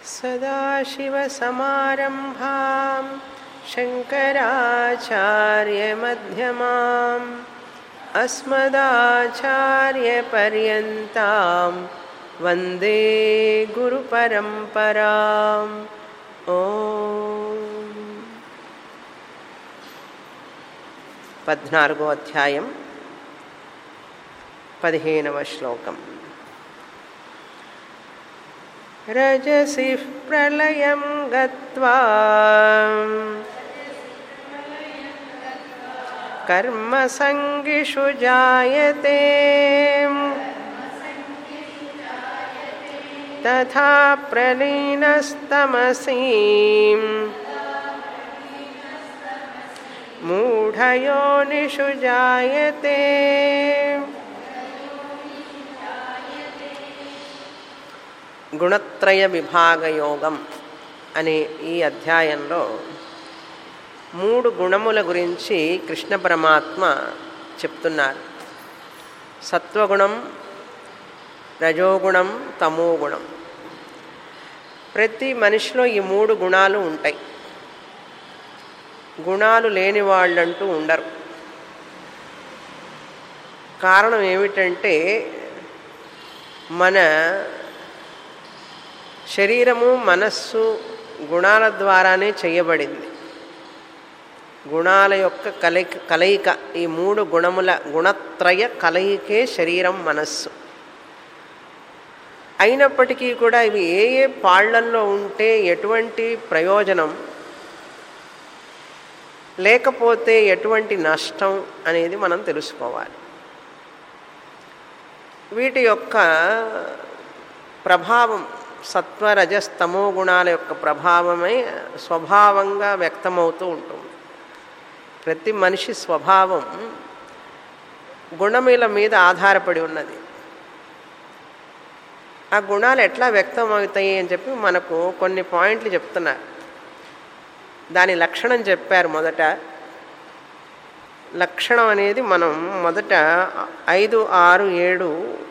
सदाशिवसमारम्भां शङ्कराचार्यमध्यमाम् अस्मदाचार्यपर्यन्तां वन्दे गुरुपरम्पराम् ओम 14వ అధ్యాయం 15వ శ్లోకం. రజసి ప్రళయం గత్వా కర్మసంగిషు జాయతే తథా ప్రలీనస్తమసి మూఢయోనిషు జాయతే. గుణత్రయ విభాగ యోగం అనే ఈ అధ్యాయంలో 3 గుణముల గురించి కృష్ణ పరమాత్మ చెప్తున్నారు. సత్వగుణం, రజోగుణం, తమోగుణం. ప్రతి మనిషిలో ఈ 3 గుణాలు ఉంటాయి. గుణాలు లేని వాళ్ళంటూ ఉండరు. కారణం ఏమిటంటే మన శరీరము మనస్సు గుణాల ద్వారానే చేయబడింది. గుణాల యొక్క కలయిక, ఈ 3 గుణముల గుణత్రయ కలయికే శరీరం మనస్సు. అయినప్పటికీ కూడా ఇవి ఏ ఏ పాళ్లల్లో ఉంటే ఎటువంటి ప్రయోజనం, లేకపోతే ఎటువంటి నష్టం అనేది మనం తెలుసుకోవాలి. వీటి యొక్క ప్రభావం సత్వరజస్తమో గుణాల యొక్క ప్రభావమే స్వభావంగా వ్యక్తమవుతూ ఉంటుంది. ప్రతి మనిషి స్వభావం గుణముల మీద ఆధారపడి ఉన్నది. ఆ గుణాలు ఎట్లా వ్యక్తమవుతాయి అని చెప్పి మనకు కొన్ని పాయింట్లు చెప్తున్నారు. దాని లక్షణం చెప్పారు. మొదట లక్షణం అనేది మనం మొదట 5, 6, 7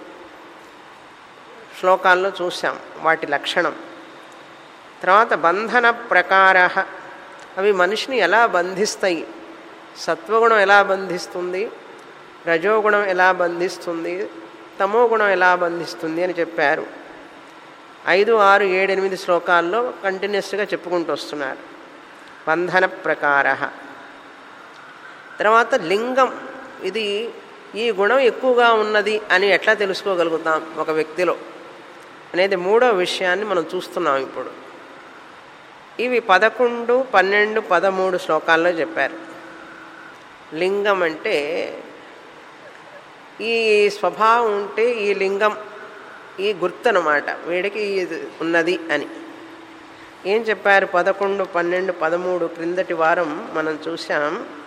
శ్లోకాల్లో చూసాం వాటి లక్షణం. తర్వాత బంధన ప్రకార, అవి మనిషిని ఎలా బంధిస్తాయి, సత్వగుణం ఎలా బంధిస్తుంది, రజోగుణం ఎలా బంధిస్తుంది, తమోగుణం ఎలా బంధిస్తుంది అని చెప్పారు. 5, 6, 7, 8 శ్లోకాల్లో కంటిన్యూస్గా చెప్పుకుంటూ వస్తున్నారు. బంధన ప్రకార. తర్వాత లింగం, ఇది ఈ గుణం ఎక్కువగా ఉన్నది అని ఎట్లా తెలుసుకోగలుగుతాం ఒక వ్యక్తిలో అనేది 3వ విషయాన్ని మనం చూస్తున్నాం ఇప్పుడు. ఇవి 11, 12, 13 శ్లోకాల్లో చెప్పారు. లింగం అంటే ఈ స్వభావం ఉంటే ఈ లింగం, ఈ గుర్తు అన్నమాట, వీడికి ఇది ఉన్నది అని. ఏం చెప్పారు? 11, 12, 13 క్రిందటి వారం మనం చూసాం.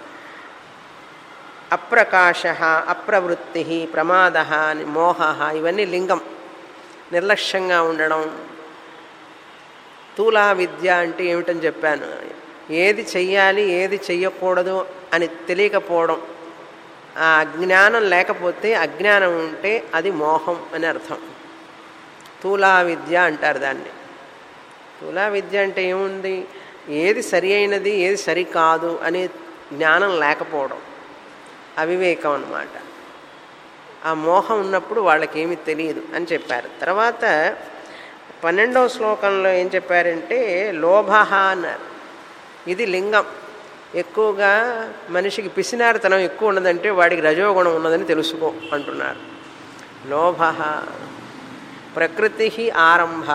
అప్రకాశ, అప్రవృత్తి, ప్రమాద, మోహ, ఇవన్నీ లింగం. నిర్లక్ష్యంగా ఉండడం. స్థూల విద్య అంటే ఏమిటని చెప్పాను. ఏది చెయ్యాలి ఏది చెయ్యకూడదు అని తెలియకపోవడం. ఆ అజ్ఞానం లేకపోతే, అజ్ఞానం ఉంటే అది మోహం అని అర్థం. స్థూల విద్య అంటారు దాన్ని. స్థూల విద్య అంటే ఏముంది? ఏది సరి అయినది ఏది సరికాదు అనే జ్ఞానం లేకపోవడం, అవివేకం అన్నమాట. ఆ మోహం ఉన్నప్పుడు వాళ్ళకి ఏమీ తెలియదు అని చెప్పారు. తర్వాత 12వ శ్లోకంలో ఏం చెప్పారంటే లోభ అన్నారు. ఇది లింగం. ఎక్కువగా మనిషికి పిసినారితనం ఎక్కువ ఉన్నదంటే వాడికి రజోగుణం ఉన్నదని తెలుసుకో అంటున్నారు. లోభ. ప్రకృతి ఆరంభ.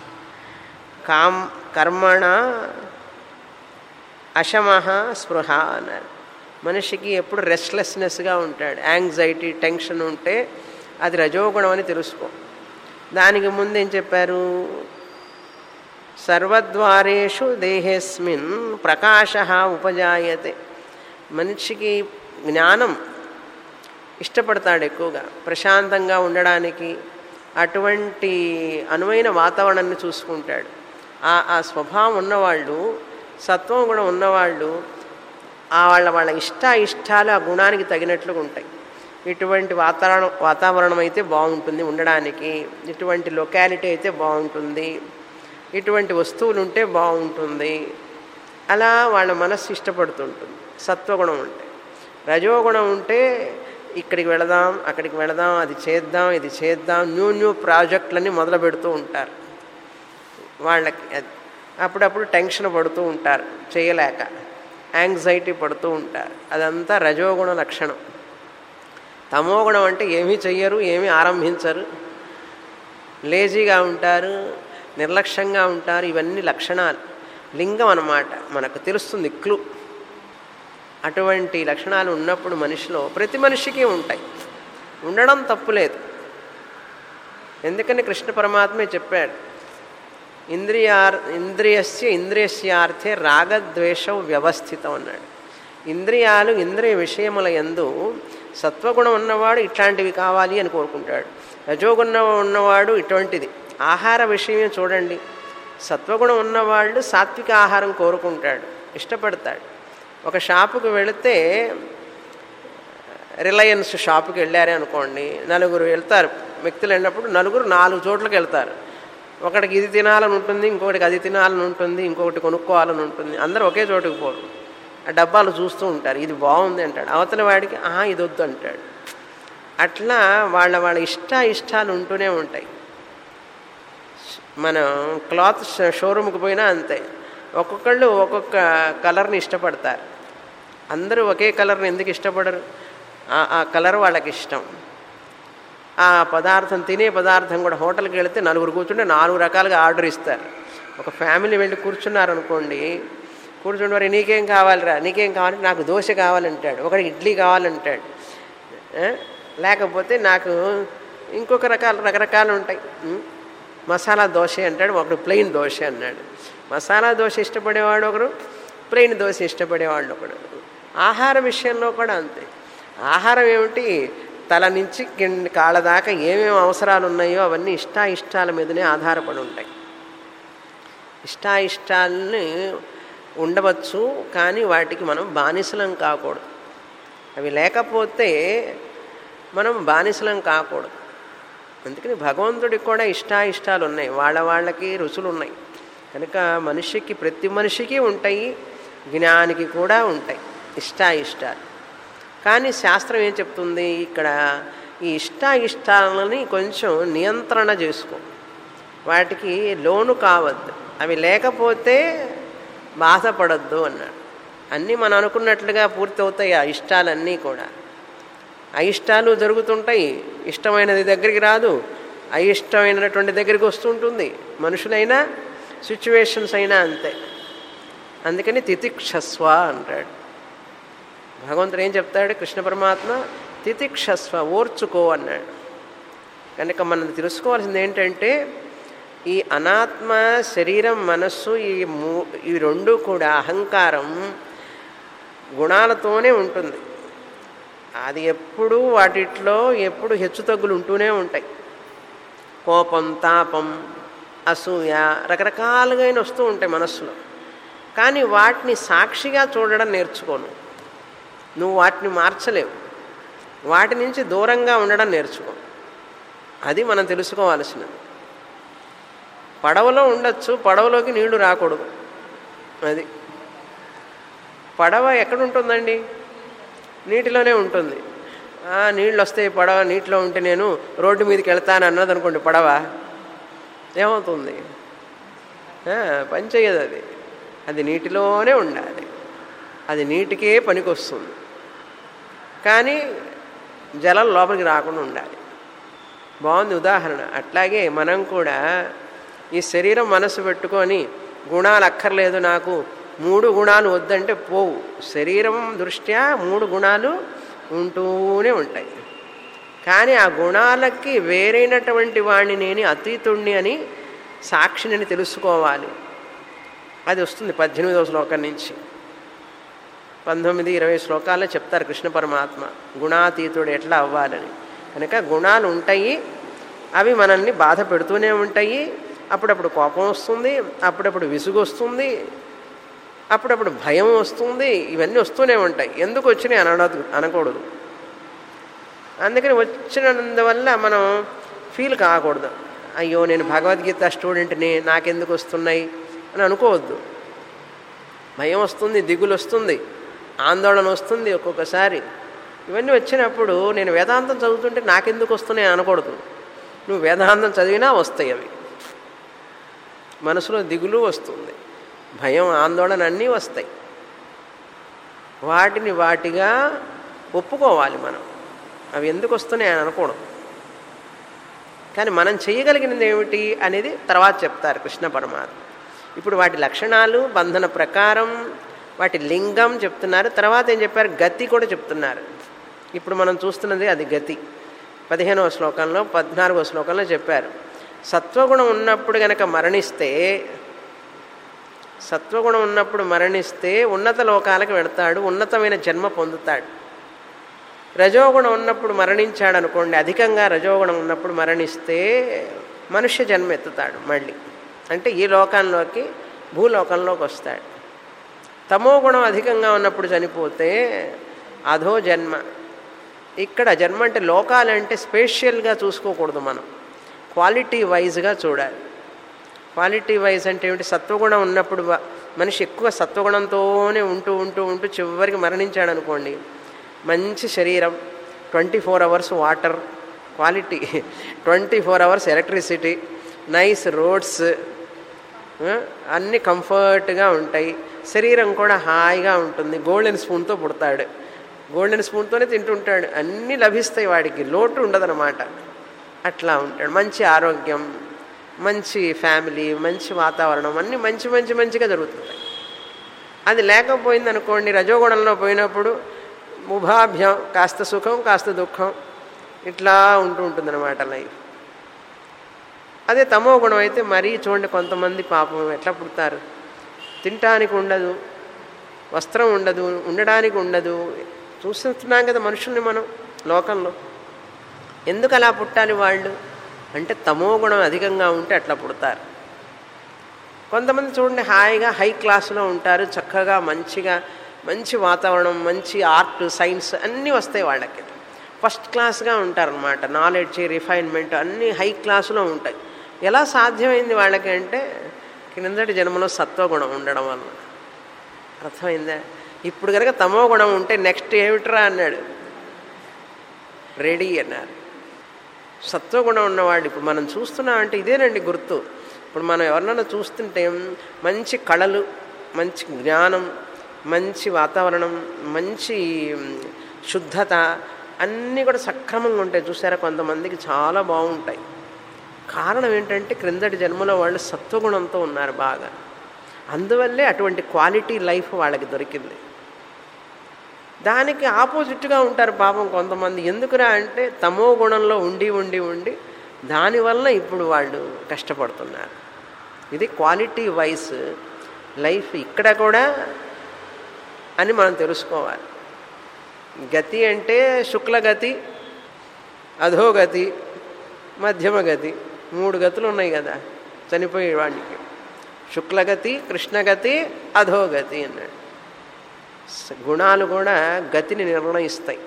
కర్మణ అశమ స్పృహ అన్నారు. మనిషికి ఎప్పుడు రెస్ట్లెస్నెస్గా ఉంటాడు, యాంగ్జైటీ, టెన్షన్ ఉంటే అది రజోగుణం అని తెలుసుకో. దానికి ముందేం చెప్పారు? సర్వద్వారేషు దేహేస్మిన్ ప్రకాశ ఉపజాయతే. మనిషికి జ్ఞానం ఇష్టపడతాడు ఎక్కువగా, ప్రశాంతంగా ఉండడానికి. అటువంటి అనువైన వాతావరణాన్ని చూసుకుంటాడు. ఆ స్వభావం ఉన్నవాళ్ళు, సత్వం గుణం ఉన్నవాళ్ళు, వాళ్ళ ఇష్టాలు ఆ గుణానికి తగినట్లుగా ఉంటాయి. ఇటువంటి వాతావరణం అయితే బాగుంటుంది ఉండడానికి, ఇటువంటి లొకాలిటీ అయితే బాగుంటుంది ఇటువంటి వస్తువులు ఉంటే బాగుంటుంది, అలా వాళ్ళ మనస్సు ఇష్టపడుతుంటుంది. సత్వగుణం ఉంటే. రజోగుణం ఉంటే ఇక్కడికి వెళదాం, అక్కడికి వెళదాం, అది చేద్దాం, ఇది చేద్దాం, న్యూ ప్రాజెక్టులన్నీ మొదలు పెడుతూ ఉంటారు. వాళ్ళకి అప్పుడప్పుడు టెన్షన్ పడుతూ ఉంటారు, చేయలేక యాంగ్జైటీ పడుతూ ఉంటారు. అదంతా రజోగుణ లక్షణం. తమోగుణం అంటే ఏమీ చెయ్యరు, ఏమీ ఆరంభించరు, లేజీగా ఉంటారు, నిర్లక్ష్యంగా ఉంటారు. ఇవన్నీ లక్షణాలు, లింగం అన్నమాట. మనకు తెలుస్తుంది క్లూ. అటువంటి లక్షణాలు ఉన్నప్పుడు మనిషిలో, ప్రతి మనిషికి ఉంటాయి, ఉండడం తప్పులేదు. ఎందుకని కృష్ణ పరమాత్మే చెప్పాడు, ఇంద్రియస్యార్థే రాగద్వేషం వ్యవస్థితం అన్నాడు. ఇంద్రియాలు ఇంద్రియ విషయముల యందు సత్వగుణం ఉన్నవాడు ఇట్లాంటివి కావాలి అని కోరుకుంటాడు. రజోగుణం ఉన్నవాడు ఇటువంటిది. ఆహార విషయమే చూడండి, సత్వగుణం ఉన్నవాళ్ళు సాత్విక ఆహారం కోరుకుంటాడు, ఇష్టపడతాడు. ఒక షాపుకు వెళితే, రిలయన్స్ షాపుకి వెళ్ళారే అనుకోండి, నలుగురు వెళ్తారు వ్యక్తులు వెళ్ళినప్పుడు, నలుగురు 4 చోట్లకి వెళ్తారు. ఒకటికి ఇది తినాలని ఉంటుంది, ఇంకొకటికి అది తినాలని ఉంటుంది, ఇంకొకటి కొనుక్కోవాలని ఉంటుంది. అందరూ ఒకే చోటుకు పోరు, ఆ డబ్బాలు చూస్తూ ఉంటారు. ఇది బాగుంది అంటాడు, అవతల వాడికి ఇది వద్దు అంటాడు. అట్లా వాళ్ళ ఇష్టాలు ఉంటూనే ఉంటాయి. మనం క్లాత్ షోరూమ్కి పోయినా అంతే, ఒక్కొక్కళ్ళు ఒక్కొక్క కలర్ని ఇష్టపడతారు. అందరూ ఒకే కలర్ని ఎందుకు ఇష్టపడరు? ఆ కలర్ వాళ్ళకి ఇష్టం. ఆ పదార్థం, తినే పదార్థం కూడా హోటల్కి వెళితే నలుగురు కూర్చుంటే 4 రకాలుగా ఆర్డర్ ఇస్తారు. ఒక ఫ్యామిలీ వెళ్ళి కూర్చున్నారనుకోండి, కూర్చుంటే మరి నీకేం కావాలిరా, నీకేం కావాలంటే నాకు దోశ కావాలంటాడు, ఒకటి ఇడ్లీ కావాలంటాడు, లేకపోతే నాకు ఇంకొక రకరకాలు ఉంటాయి, మసాలా దోశ అంటాడు, ఒకడు ప్లెయిన్ దోశ అన్నాడు. మసాలా దోశ ఇష్టపడేవాడు ఒకడు, ప్లెయిన్ దోశ ఇష్టపడేవాడు ఒకడు. ఆహార విషయంలో కూడా అంతే. ఆహారం ఏమిటి, తల నుంచి కాళ్ళ దాకా ఏమేమి అవసరాలు ఉన్నాయో అవన్నీ ఇష్టాల మీదనే ఆధారపడి ఉంటాయి. ఇష్టాలని ఉండవచ్చు, కానీ వాటికి మనం బానిసలం కాకూడదు. అవి లేకపోతే మనం బానిసలం కాకూడదు. అందుకని భగవంతుడికి కూడా ఇష్టాలు ఉన్నాయి, వాళ్ళకి రుచులు ఉన్నాయి. కనుక మనిషికి, ప్రతి మనిషికి ఉంటాయి, జ్ఞానికి కూడా ఉంటాయి ఇష్టాలు. కానీ శాస్త్రం ఏం చెప్తుంది, ఇక్కడ ఈ ఇష్టాలని కొంచెం నియంత్రణ చేసుకో, వాటికి లోను కావద్దు, అవి లేకపోతే బాధపడద్దు అన్నాడు. అన్నీ మనం అనుకున్నట్లుగా పూర్తి అవుతాయి ఆ ఇష్టాలన్నీ కూడా. అయిష్టాలు జరుగుతుంటాయి, ఇష్టమైనది దగ్గరికి రాదు, అయిష్టమైనటువంటి దగ్గరికి వస్తుంటుంది. మనుషులైనా సిచ్యువేషన్స్ అయినా అంతే. అందుకని తితిక్షస్వ అంటాడు భగవంతుడు. ఏం చెప్తాడు కృష్ణ పరమాత్మ? తితిక్షస్వ, ఓర్చుకో అన్నాడు. కనుక మనం తెలుసుకోవాల్సింది ఏంటంటే, ఈ అనాత్మ శరీరం, మనస్సు, ఈ రెండు కూడా అహంకారం గుణాలతోనే ఉంటుంది. అది ఎప్పుడూ వాటిట్లో ఎప్పుడు హెచ్చుతగ్గులు ఉంటూనే ఉంటాయి. కోపం, తాపం, అసూయ రకరకాలుగా వస్తూ ఉంటాయి మనస్సులో. కానీ వాటిని సాక్షిగా చూడడం నేర్చుకోను. నువ్వు వాటిని మార్చలేవు, వాటి నుంచి దూరంగా ఉండడం నేర్చుకో. అది మనం తెలుసుకోవాల్సినది. పడవలో ఉండొచ్చు, పడవలోకి నీళ్లు రాకూడదు. అది పడవ ఎక్కడుంటుందండి? నీటిలోనే ఉంటుంది. నీళ్ళు వస్తాయి, పడవ నీటిలో ఉంటే నేను రోడ్డు మీదకి వెళ్తాను అన్నది అనుకోండి, పడవ ఏమవుతుంది? పని చేయదు. అది నీటిలోనే ఉండాలి, అది నీటికే పనికొస్తుంది. కానీ జలం లోపలికి రాకుండా ఉండాలి. బాగుంది ఉదాహరణ. అట్లాగే మనం కూడా ఈ శరీరం మనసు పెట్టుకొని గుణాలు అక్కర్లేదు, నాకు 3 గుణాలు వద్దంటే పోవు. శరీరం దృష్ట్యా 3 గుణాలు ఉంటూనే ఉంటాయి. కానీ ఆ గుణాలకి వేరైనటువంటి వాడిని, నేను అతీతుణ్ణి అని, సాక్షిని తెలుసుకోవాలి. అది వస్తుంది 18వ శ్లోకం నుంచి. 19, 20 శ్లోకాల్లో చెప్తారు కృష్ణ పరమాత్మ గుణాతీతుడు ఎట్లా అవ్వాలని. కనుక గుణాలు ఉంటాయి, అవి మనల్ని బాధ పెడుతూనే ఉంటాయి. అప్పుడప్పుడు కోపం వస్తుంది, అప్పుడప్పుడు విసుగు వస్తుంది, అప్పుడప్పుడు భయం వస్తుంది. ఇవన్నీ వస్తూనే ఉంటాయి. ఎందుకు వచ్చినాయి అనకూడదు. అందుకని వచ్చినందువల్ల మనం ఫీల్ కాకూడదు. అయ్యో నేను భగవద్గీత స్టూడెంట్ని నాకెందుకు వస్తున్నాయి అని అనుకోవద్దు. భయం వస్తుంది, దిగులు వస్తుంది, ఆందోళన వస్తుంది ఒక్కొక్కసారి. ఇవన్నీ వచ్చినప్పుడు నేను వేదాంతం చదువుతుంటే నాకెందుకు వస్తున్నాయి అనకూడదు. నువ్వు వేదాంతం చదివినా వస్తాయి అవి. మనసులో దిగులు వస్తుంది, భయం, ఆందోళన అన్నీ వస్తాయి. వాటిని వాటిగా ఒప్పుకోవాలి మనం. అవి ఎందుకు వస్తున్నాయి అని అనకూడదు. కానీ మనం చేయగలిగినది ఏమిటి అనేది తర్వాత చెప్తారు కృష్ణ పరమాత్మ. ఇప్పుడు వాటి లక్షణాలు, బంధన ప్రకారం, వాటి లింగం చెప్తున్నారు. తర్వాత ఏం చెప్పారు? గతి కూడా చెప్తున్నారు. ఇప్పుడు మనం చూస్తున్నది అది గతి. 15వ శ్లోకంలో 14వ శ్లోకంలో చెప్పారు. సత్వగుణం ఉన్నప్పుడు గనక మరణిస్తే, సత్వగుణం ఉన్నప్పుడు మరణిస్తే ఉన్నత లోకాలకు వెళతాడు, ఉన్నతమైన జన్మ పొందుతాడు. రజోగుణం ఉన్నప్పుడు మరణించాడు అనుకోండి, అధికంగా రజోగుణం ఉన్నప్పుడు మరణిస్తే మనుష్య జన్మ ఎత్తుతాడు మళ్ళీ. అంటే ఈ లోకంలోకి, భూలోకంలోకి వస్తాడు. తమో గుణం అధికంగా ఉన్నప్పుడు చనిపోతే అధో జన్మ. ఇక్కడ జన్మ అంటే లోకాలంటే స్పేషియల్గా చూసుకోకూడదు, మనం క్వాలిటీ వైజ్గా చూడాలి. క్వాలిటీ వైజ్ అంటే ఏమిటి? సత్వగుణం ఉన్నప్పుడు మనిషి ఎక్కువ సత్వగుణంతోనే ఉంటూ ఉంటూ ఉంటూ చివరికి మరణించాడు అనుకోండి, మంచి శరీరం, 24 hours water quality, 24 hours electricity, nice roads, అన్నీ కంఫర్ట్గా ఉంటాయి, శరీరం కూడా హాయిగా ఉంటుంది. గోల్డెన్ స్పూన్తో పుడతాడు, గోల్డెన్ స్పూన్తోనే తింటుంటాడు, అన్నీ లభిస్తాయి, వాడికి లోటు ఉండదన్నమాట. అట్లా ఉంటాడు. మంచి ఆరోగ్యం, మంచి ఫ్యామిలీ, మంచి వాతావరణం, అన్నీ మంచిగా జరుగుతుంటాయి. అది లేకపోయిందనుకోండి, రజోగుణంలో పోయినప్పుడు ఉభాభ్యం, కాస్త సుఖం కాస్త దుఃఖం, ఇట్లా ఉంటూ ఉంటుందన్నమాట లైఫ్. అదే తమో గుణం అయితే మరీ చూడండి, కొంతమంది పాపం ఎట్లా పుడతారు, తినటానికి ఉండదు, వస్త్రం ఉండదు, ఉండడానికి ఉండదు. చూస్తున్నాం కదా మనుషుల్ని మనం లోకంలో. ఎందుకు అలా పుట్టాలి వాళ్ళు అంటే తమో గుణం అధికంగా ఉంటే అట్లా పుడతారు. కొంతమంది చూడండి హాయిగా హై క్లాస్లో ఉంటారు, చక్కగా మంచి వాతావరణం, మంచి ఆర్ట్, సైన్స్ అన్నీ వస్తాయి వాళ్ళకి, ఫస్ట్ క్లాస్గా ఉంటారనమాట. నాలెడ్జ్, రిఫైన్మెంట్ అన్నీ హై క్లాసులో ఉంటాయి. ఎలా సాధ్యమైంది వాళ్ళకి అంటే కిందటి జన్మలో సత్వగుణం ఉండడం వల్ల. అర్థమైందా? ఇప్పుడు కనుక తమో గుణం ఉంటే నెక్స్ట్ ఏమిట్రా అన్నాడు, రెడీ అన్నారు. సత్వగుణం ఉన్నవాళ్ళు ఇప్పుడు మనం చూస్తున్నామంటే ఇదేనండి గుర్తు. ఇప్పుడు మనం ఎవరినైనా చూస్తుంటే మంచి కళలు, మంచి జ్ఞానం, మంచి వాతావరణం, మంచి శుద్ధత అన్నీ కూడా సక్రమంగా ఉంటాయి. చూసారా, కొంతమందికి చాలా బాగుంటాయి. కారణం ఏంటంటే క్రిందటి జన్మలో వాళ్ళు సత్వగుణంతో ఉన్నారు బాగా. అందువల్లే అటువంటి క్వాలిటీ లైఫ్ వాళ్ళకి దొరికింది. దానికి ఆపోజిట్గా ఉంటారు పాపం కొంతమంది. ఎందుకురా అంటే తమో గుణంలో ఉండి దానివల్ల ఇప్పుడు వాళ్ళు కష్టపడుతున్నారు. ఇది క్వాలిటీ వైజ్ లైఫ్ ఇక్కడ కూడా అని మనం తెలుసుకోవాలి. గతి అంటే శుక్లగతి, అధోగతి, మధ్యమగతి, 3 గతులు ఉన్నాయి కదా చనిపోయేవాడికి. శుక్లగతి, కృష్ణగతి, అధోగతి అన్నాడు. గుణాలు కూడా గతిని నిర్ణయిస్తాయి.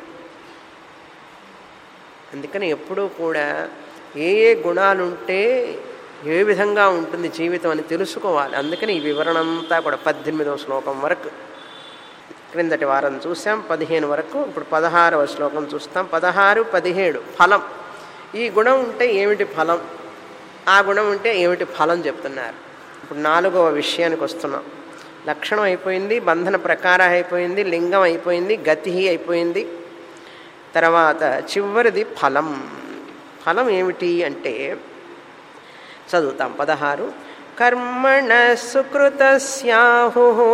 అందుకని ఎప్పుడూ కూడా ఏ గుణాలు ఉంటే ఏ విధంగా ఉంటుంది జీవితం అని తెలుసుకోవాలి. అందుకని ఈ వివరణ అంతా కూడా 18వ శ్లోకం వరకు క్రిందటి వారం చూసాం, 15 వరకు. ఇప్పుడు 16వ శ్లోకం చూస్తాం. 16, 17 ఫలం. ఈ గుణం ఉంటే ఏమిటి ఫలం, ఆ గుణం ఉంటే ఏమిటి ఫలం చెప్తున్నారు. ఇప్పుడు 4వ విషయానికి వస్తున్నాం. లక్షణం అయిపోయింది, బంధన ప్రకారం అయిపోయింది, లింగం అయిపోయింది, గతి అయిపోయింది. తర్వాత చివరిది ఫలం. ఫలం ఏమిటి అంటే చదువుతాం. 16 కర్మణ సుకృతస్యాహుః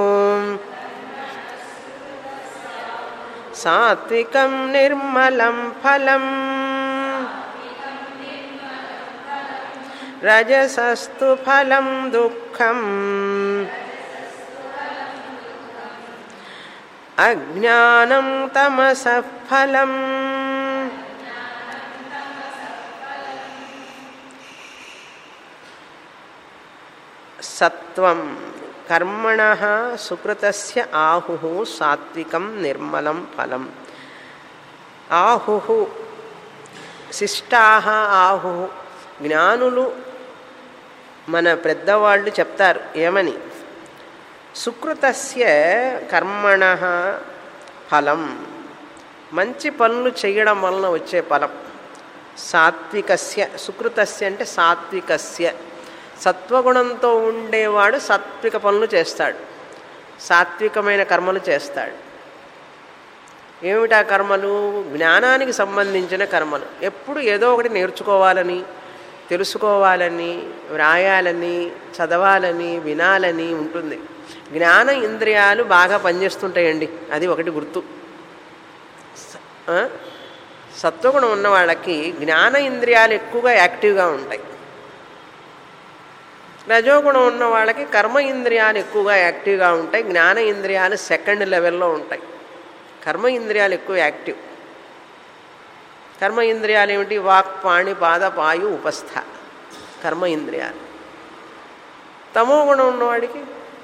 సాత్వికం నిర్మలం ఫలం రజసస్తు ఫలం దుఃఖం అజ్ఞానం తమసః ఫలం. సత్వం కర్మణః సుకృతస్య ఆహుః సాత్వికం నిర్మలం ఫలం. ఆహుః శిష్టాః ఆహుః జ్ఞానులు మన పెద్దవాళ్ళు చెప్తారు ఏమని, సుకృతస్య కర్మణః ఫలం, మంచి పనులు చేయడం వలన వచ్చే ఫలం, సాత్వికస్య, సుకృతస్య అంటే సాత్వికస్య, సత్వగుణంతో ఉండేవాడు సాత్విక పనులు చేస్తాడు, సాత్వికమైన కర్మలు చేస్తాడు. ఏమిటా కర్మలు? జ్ఞానానికి సంబంధించిన కర్మలు. ఎప్పుడు ఏదో ఒకటి నేర్చుకోవాలని, తెలుసుకోవాలని, వ్రాయాలని, చదవాలని, వినాలని ఉంటుంది. జ్ఞాన ఇంద్రియాలు బాగా పనిచేస్తుంటాయండి, అది ఒకటి గుర్తు. సత్వగుణం ఉన్న వాళ్ళకి జ్ఞాన ఇంద్రియాలు ఎక్కువగా యాక్టివ్గా ఉంటాయి. రజోగుణం ఉన్న వాళ్ళకి కర్మ ఇంద్రియాలు ఎక్కువగా యాక్టివ్గా ఉంటాయి, జ్ఞాన ఇంద్రియాలు సెకండ్ లెవెల్లో ఉంటాయి. కర్మ ఇంద్రియాలు ఎక్కువ యాక్టివ్. కర్మ ఇంద్రియాలు ఏమిటి? వాక్, పాణి, పాద, పాయు, ఉపస్థ కర్మ ఇంద్రియాలు. తమో గుణం ఉన్నవాడికి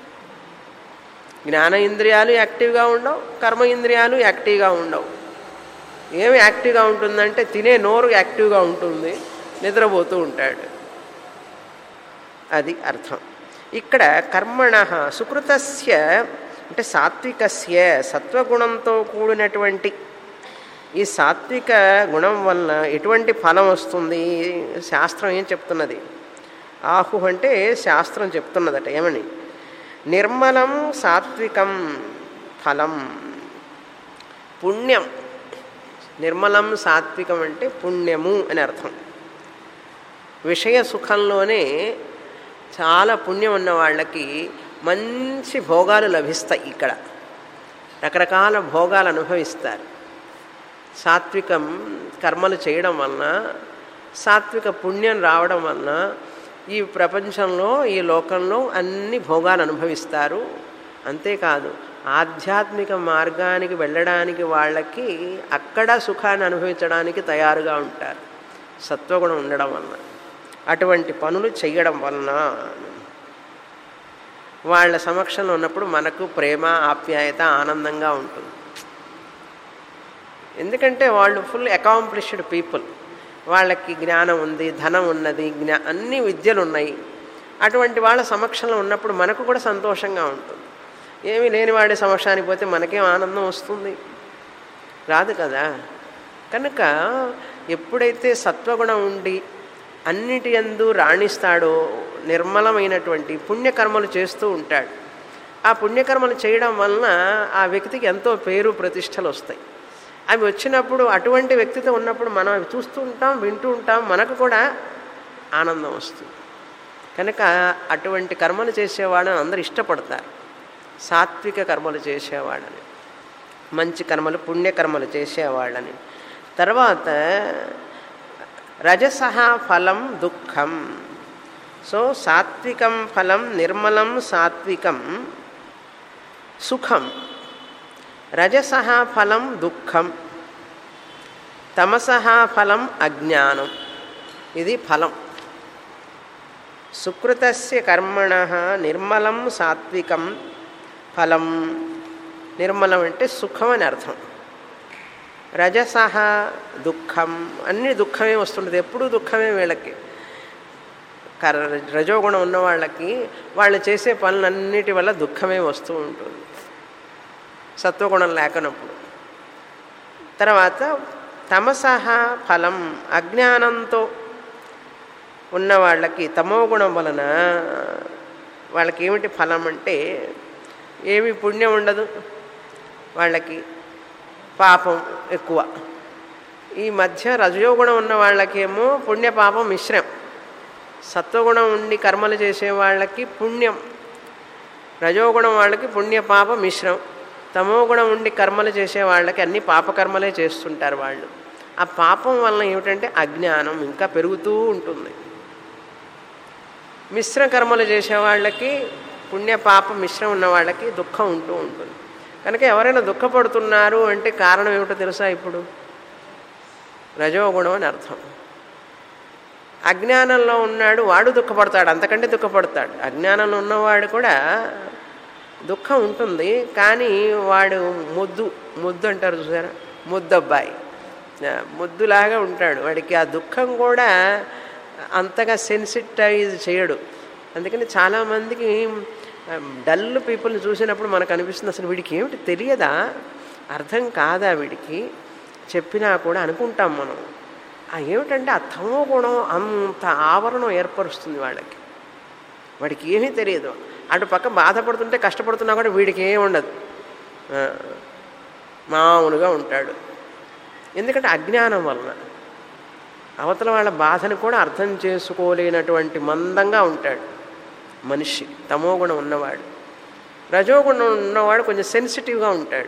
జ్ఞాన ఇంద్రియాలు యాక్టివ్గా ఉండవు, కర్మ ఇంద్రియాలు యాక్టివ్గా ఉండవు. ఏమి యాక్టివ్గా ఉంటుందంటే తినే నోరు యాక్టివ్గా ఉంటుంది, నిద్రపోతూ ఉంటాడు. అది అర్థం. ఇక్కడ కర్మణః సుకృతస్య అంటే సాత్వికస్య, సత్వగుణంతో కూడినటువంటి ఈ సాత్విక గుణం వలన ఎటువంటి ఫలం వస్తుంది? శాస్త్రం ఏం చెప్తున్నది? ఆహు అంటే శాస్త్రం చెప్తున్నదట ఏమని? నిర్మలం సాత్వికం ఫలం, పుణ్యం. నిర్మలం సాత్వికం అంటే పుణ్యము అని అర్థం. విషయ సుఖంలోనే చాలా పుణ్యం ఉన్న వాళ్ళకి మంచి భోగాలు లభిస్తాయి. ఇక్కడ రకరకాల భోగాలు అనుభవిస్తారు. సాత్వికం కర్మలు చేయడం వలన, సాత్విక పుణ్యం రావడం వలన ఈ ప్రపంచంలో, ఈ లోకంలో అన్ని భోగాలు అనుభవిస్తారు. అంతేకాదు ఆధ్యాత్మిక మార్గానికి వెళ్ళడానికి వాళ్ళకి అక్కడ సుఖాన్ని అనుభవించడానికి తయారుగా ఉంటారు సత్వగుణం ఉండడం వలన. అటువంటి పనులు చేయడం వలన వాళ్ళ సమక్షంలో ఉన్నప్పుడు మనకు ప్రేమ, ఆప్యాయత, ఆనందంగా ఉంటుంది. ఎందుకంటే వాళ్ళు ఫుల్ అకాంప్లిష్డ్ పీపుల్, వాళ్ళకి జ్ఞానం ఉంది, ధనం ఉన్నది, అన్ని విద్యలు ఉన్నాయి. అటువంటి వాళ్ళ సమక్షంలో ఉన్నప్పుడు మనకు కూడా సంతోషంగా ఉంటుంది. ఏమీ లేని వాడి సమక్షానికి పోతే మనకేం ఆనందం వస్తుంది? రాదు కదా. కనుక ఎప్పుడైతే సత్వగుణం ఉండి అన్నిటి యందు రాణిస్తాడో, నిర్మలమైనటువంటి పుణ్యకర్మలు చేస్తూ ఉంటాడు. ఆ పుణ్యకర్మలు చేయడం వలన ఆ వ్యక్తికి ఎంతో పేరు, ప్రతిష్టలు వస్తాయి. అవి వచ్చినప్పుడు, అటువంటి వ్యక్తితో ఉన్నప్పుడు మనం అవి చూస్తూ ఉంటాం, వింటూ ఉంటాం, మనకు కూడా ఆనందం వస్తుంది. కనుక అటువంటి కర్మలు చేసేవాడని అందరూ ఇష్టపడతారు. సాత్విక కర్మలు చేసేవాడని, మంచి కర్మలు, పుణ్యకర్మలు చేసేవాళ్ళని. తర్వాత రజసః ఫలం దుఃఖం. సో సాత్వికం ఫలం నిర్మలం సాత్వికం సుఖం, రజసః ఫలం దుఃఖం, తమసః ఫలం అజ్ఞానం. ఇది ఫలం. సుకృతస్య కర్మణః నిర్మలం సాత్వికం ఫలం. నిర్మలం అంటే సుఖం అని అర్థం. రజసః దుఃఖం, అన్ని దుఃఖమే వస్తుంటుంది, ఎప్పుడూ దుఃఖమే వీళ్ళకి. రజోగుణం ఉన్న వాళ్ళకి వాళ్ళు చేసే పనులన్నిటి వల్ల దుఃఖమే వస్తూ ఉంటుంది, సత్వగుణం లేకనప్పుడు. తర్వాత తమసః ఫలం, అజ్ఞానంతో ఉన్న వాళ్ళకి, తమోగుణం వలన వాళ్ళకి ఏమిటి ఫలం అంటే ఏమి పుణ్యం ఉండదు, వాళ్ళకి పాపం ఎక్కువ. ఈ మధ్య రజోగుణం ఉన్న వాళ్ళకేమో పుణ్యపాపం మిశ్రం. సత్వగుణం ఉండి కర్మలు చేసే వాళ్ళకి పుణ్యం, రజోగుణం వాళ్ళకి పుణ్యపాప మిశ్రం. తమోగుణం ఉండి కర్మలు చేసే వాళ్ళకి అన్ని పాపకర్మలే చేస్తుంటారు వాళ్ళు. ఆ పాపం వలన ఏమిటంటే అజ్ఞానం ఇంకా పెరుగుతూ ఉంటుంది. మిశ్ర కర్మలు చేసే వాళ్ళకి, పుణ్యపాప మిశ్రం ఉన్న వాళ్ళకి దుఃఖం ఉంటూ ఉంటుంది. కనుక ఎవరైనా దుఃఖపడుతున్నారు అంటే కారణం ఏమిటో తెలుసా? ఇప్పుడు రజోగుణం అని అర్థం. అజ్ఞానంలో ఉన్నాడు వాడు దుఃఖపడతాడు, అంతకంటే దుఃఖపడతాడు. అజ్ఞానంలో ఉన్నవాడు కూడా దుఃఖం ఉంటుంది, కానీ వాడు ముద్దు అంటారు చూసారా, ముద్దబ్బాయి, ముద్దులాగా ఉంటాడు. వాడికి ఆ దుఃఖం కూడా అంతగా సెన్సిటైజ్ చేయడు. అందుకని చాలామందికి డల్ పీపుల్ని చూసినప్పుడు మనకు అనిపిస్తుంది అసలు వీడికి ఏమిటి తెలియదా, అర్థం కాదా వీడికి, చెప్పినా కూడా అనుకుంటాం మనం. ఏమిటంటే ఆ తమో గుణం అంత ఆవరణం ఏర్పరుస్తుంది వాళ్ళకి. వాడికి ఏమీ తెలియదు. అటు పక్క బాధపడుతుంటే కష్టపడుతున్నా కూడా వీడికి ఏమి ఉండదు, మామూలుగా ఉంటాడు. ఎందుకంటే అజ్ఞానం వలన అవతల వాళ్ళ బాధను కూడా అర్థం చేసుకోలేనటువంటి మందంగా ఉంటాడు మనిషి. తమోగుణం ఉన్నవాడు. రజోగుణం ఉన్నవాడు కొంచెం సెన్సిటివ్గా ఉంటాడు.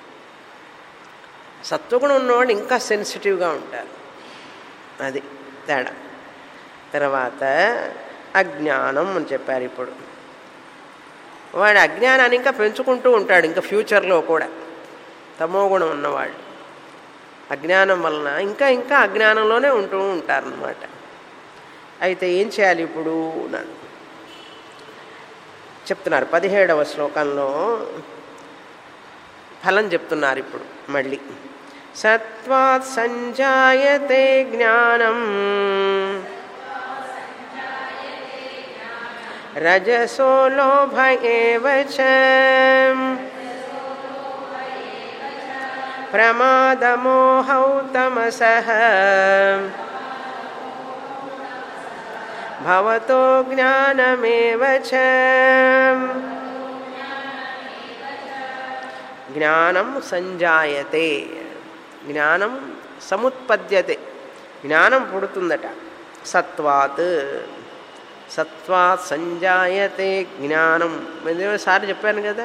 సత్వగుణం ఉన్నవాడు ఇంకా సెన్సిటివ్గా ఉంటారు. అది తేడా. తర్వాత అజ్ఞానం అని చెప్పారు. ఇప్పుడు వాడు అజ్ఞానాన్ని ఇంకా పెంచుకుంటూ ఉంటాడు, ఇంకా ఫ్యూచర్లో కూడా. తమోగుణం ఉన్నవాడు అజ్ఞానం వలన ఇంకా ఇంకా అజ్ఞానంలోనే ఉంటూ ఉంటారన్నమాట. అయితే ఏం చేయాలి ఇప్పుడు చెప్తున్నారు 17వ శ్లోకంలో. ఫలం చెప్తున్నారు ఇప్పుడు మళ్ళీ. సత్వాత్ సంజాయతే జ్ఞానం రజసో లోభ ఏవ చ ప్రమాదమోహౌ తమసః భవతో జ్ఞానమేవ చ. జ్ఞానం సంజాయతే, జ్ఞానం సముత్పద్యతే, జ్ఞానం పుడుతుందట. సత్వాత్, సత్వాత్ సంజాయతే జ్ఞానం. సారి చెప్పాను కదా,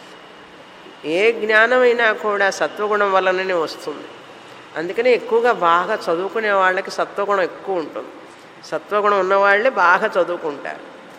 ఏ జ్ఞానమైనా కూడా సత్వగుణం వలననే వస్తుంది. అందుకని ఎక్కువగా బాగా చదువుకునే వాళ్ళకి సత్వగుణం ఎక్కువ ఉంటుంది. సత్వగుణం ఉన్నవాళ్ళే బాగా చదువుకుంటారు.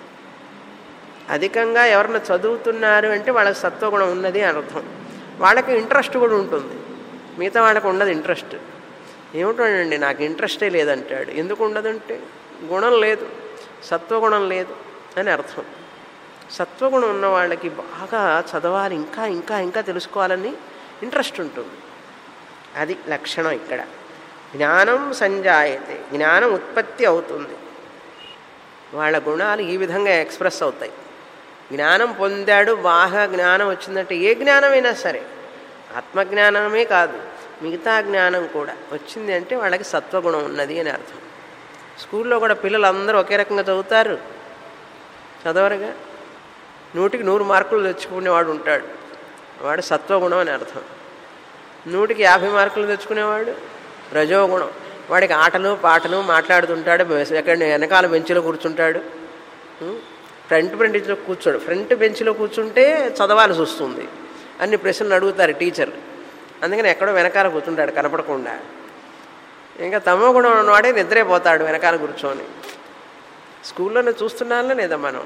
అధికంగా ఎవరన్నా చదువుతున్నారు అంటే వాళ్ళకి సత్వగుణం ఉన్నది అర్థం. వాళ్ళకి ఇంట్రెస్ట్ కూడా ఉంటుంది, మిగతా వాళ్ళకి ఉండదు ఇంట్రెస్ట్. ఏమిటండి నాకు ఇంట్రెస్టే లేదంటాడు. ఎందుకు ఉండదంటే గుణం లేదు, సత్వగుణం లేదు అని అర్థం. సత్వగుణం ఉన్న వాళ్ళకి బాగా చదవాలి, ఇంకా ఇంకా ఇంకా తెలుసుకోవాలని ఇంట్రెస్ట్ ఉంటుంది. అది లక్షణం ఇక్కడ. జ్ఞానం సంజాయతే, జ్ఞానం ఉత్పత్తి అవుతుంది. వాళ్ళ గుణాలు ఈ విధంగా ఎక్స్ప్రెస్ అవుతాయి. జ్ఞానం పొందాడు, బాగా జ్ఞానం వచ్చిందంటే ఏ జ్ఞానమైనా సరే, ఆత్మజ్ఞానమే కాదు మిగతా జ్ఞానం కూడా వచ్చింది అంటే వాళ్ళకి సత్వగుణం ఉన్నది అని అర్థం. స్కూల్లో కూడా పిల్లలు అందరూ ఒకే రకంగా చదువుతారు, చదవరుగా. 100కి 100 మార్కులు తెచ్చుకునేవాడు ఉంటాడు, వాడు సత్వగుణం అని అర్థం. 100కి 50 మార్కులు తెచ్చుకునేవాడు రజోగుణం. వాడికి ఆటలు పాటలు మాట్లాడుతుంటాడు, ఎక్కడ వెనకాల బెంచ్లో కూర్చుంటాడు, ఫ్రంట్ బెంచ్లో కూర్చోడు. ఫ్రంట్ బెంచ్లో కూర్చుంటే చదవాల్సి వస్తుంది, అన్ని ప్రశ్నలు అడుగుతారు టీచర్. అందుకని ఎక్కడో వెనకాల కూర్చుంటాడు కనపడకుండా. ఇంకా తమో గుణం ఉన్నవాడే నిద్రైపోతాడు వెనకాల కూర్చొని. స్కూల్లోనే చూస్తున్నానో లేదా మనం.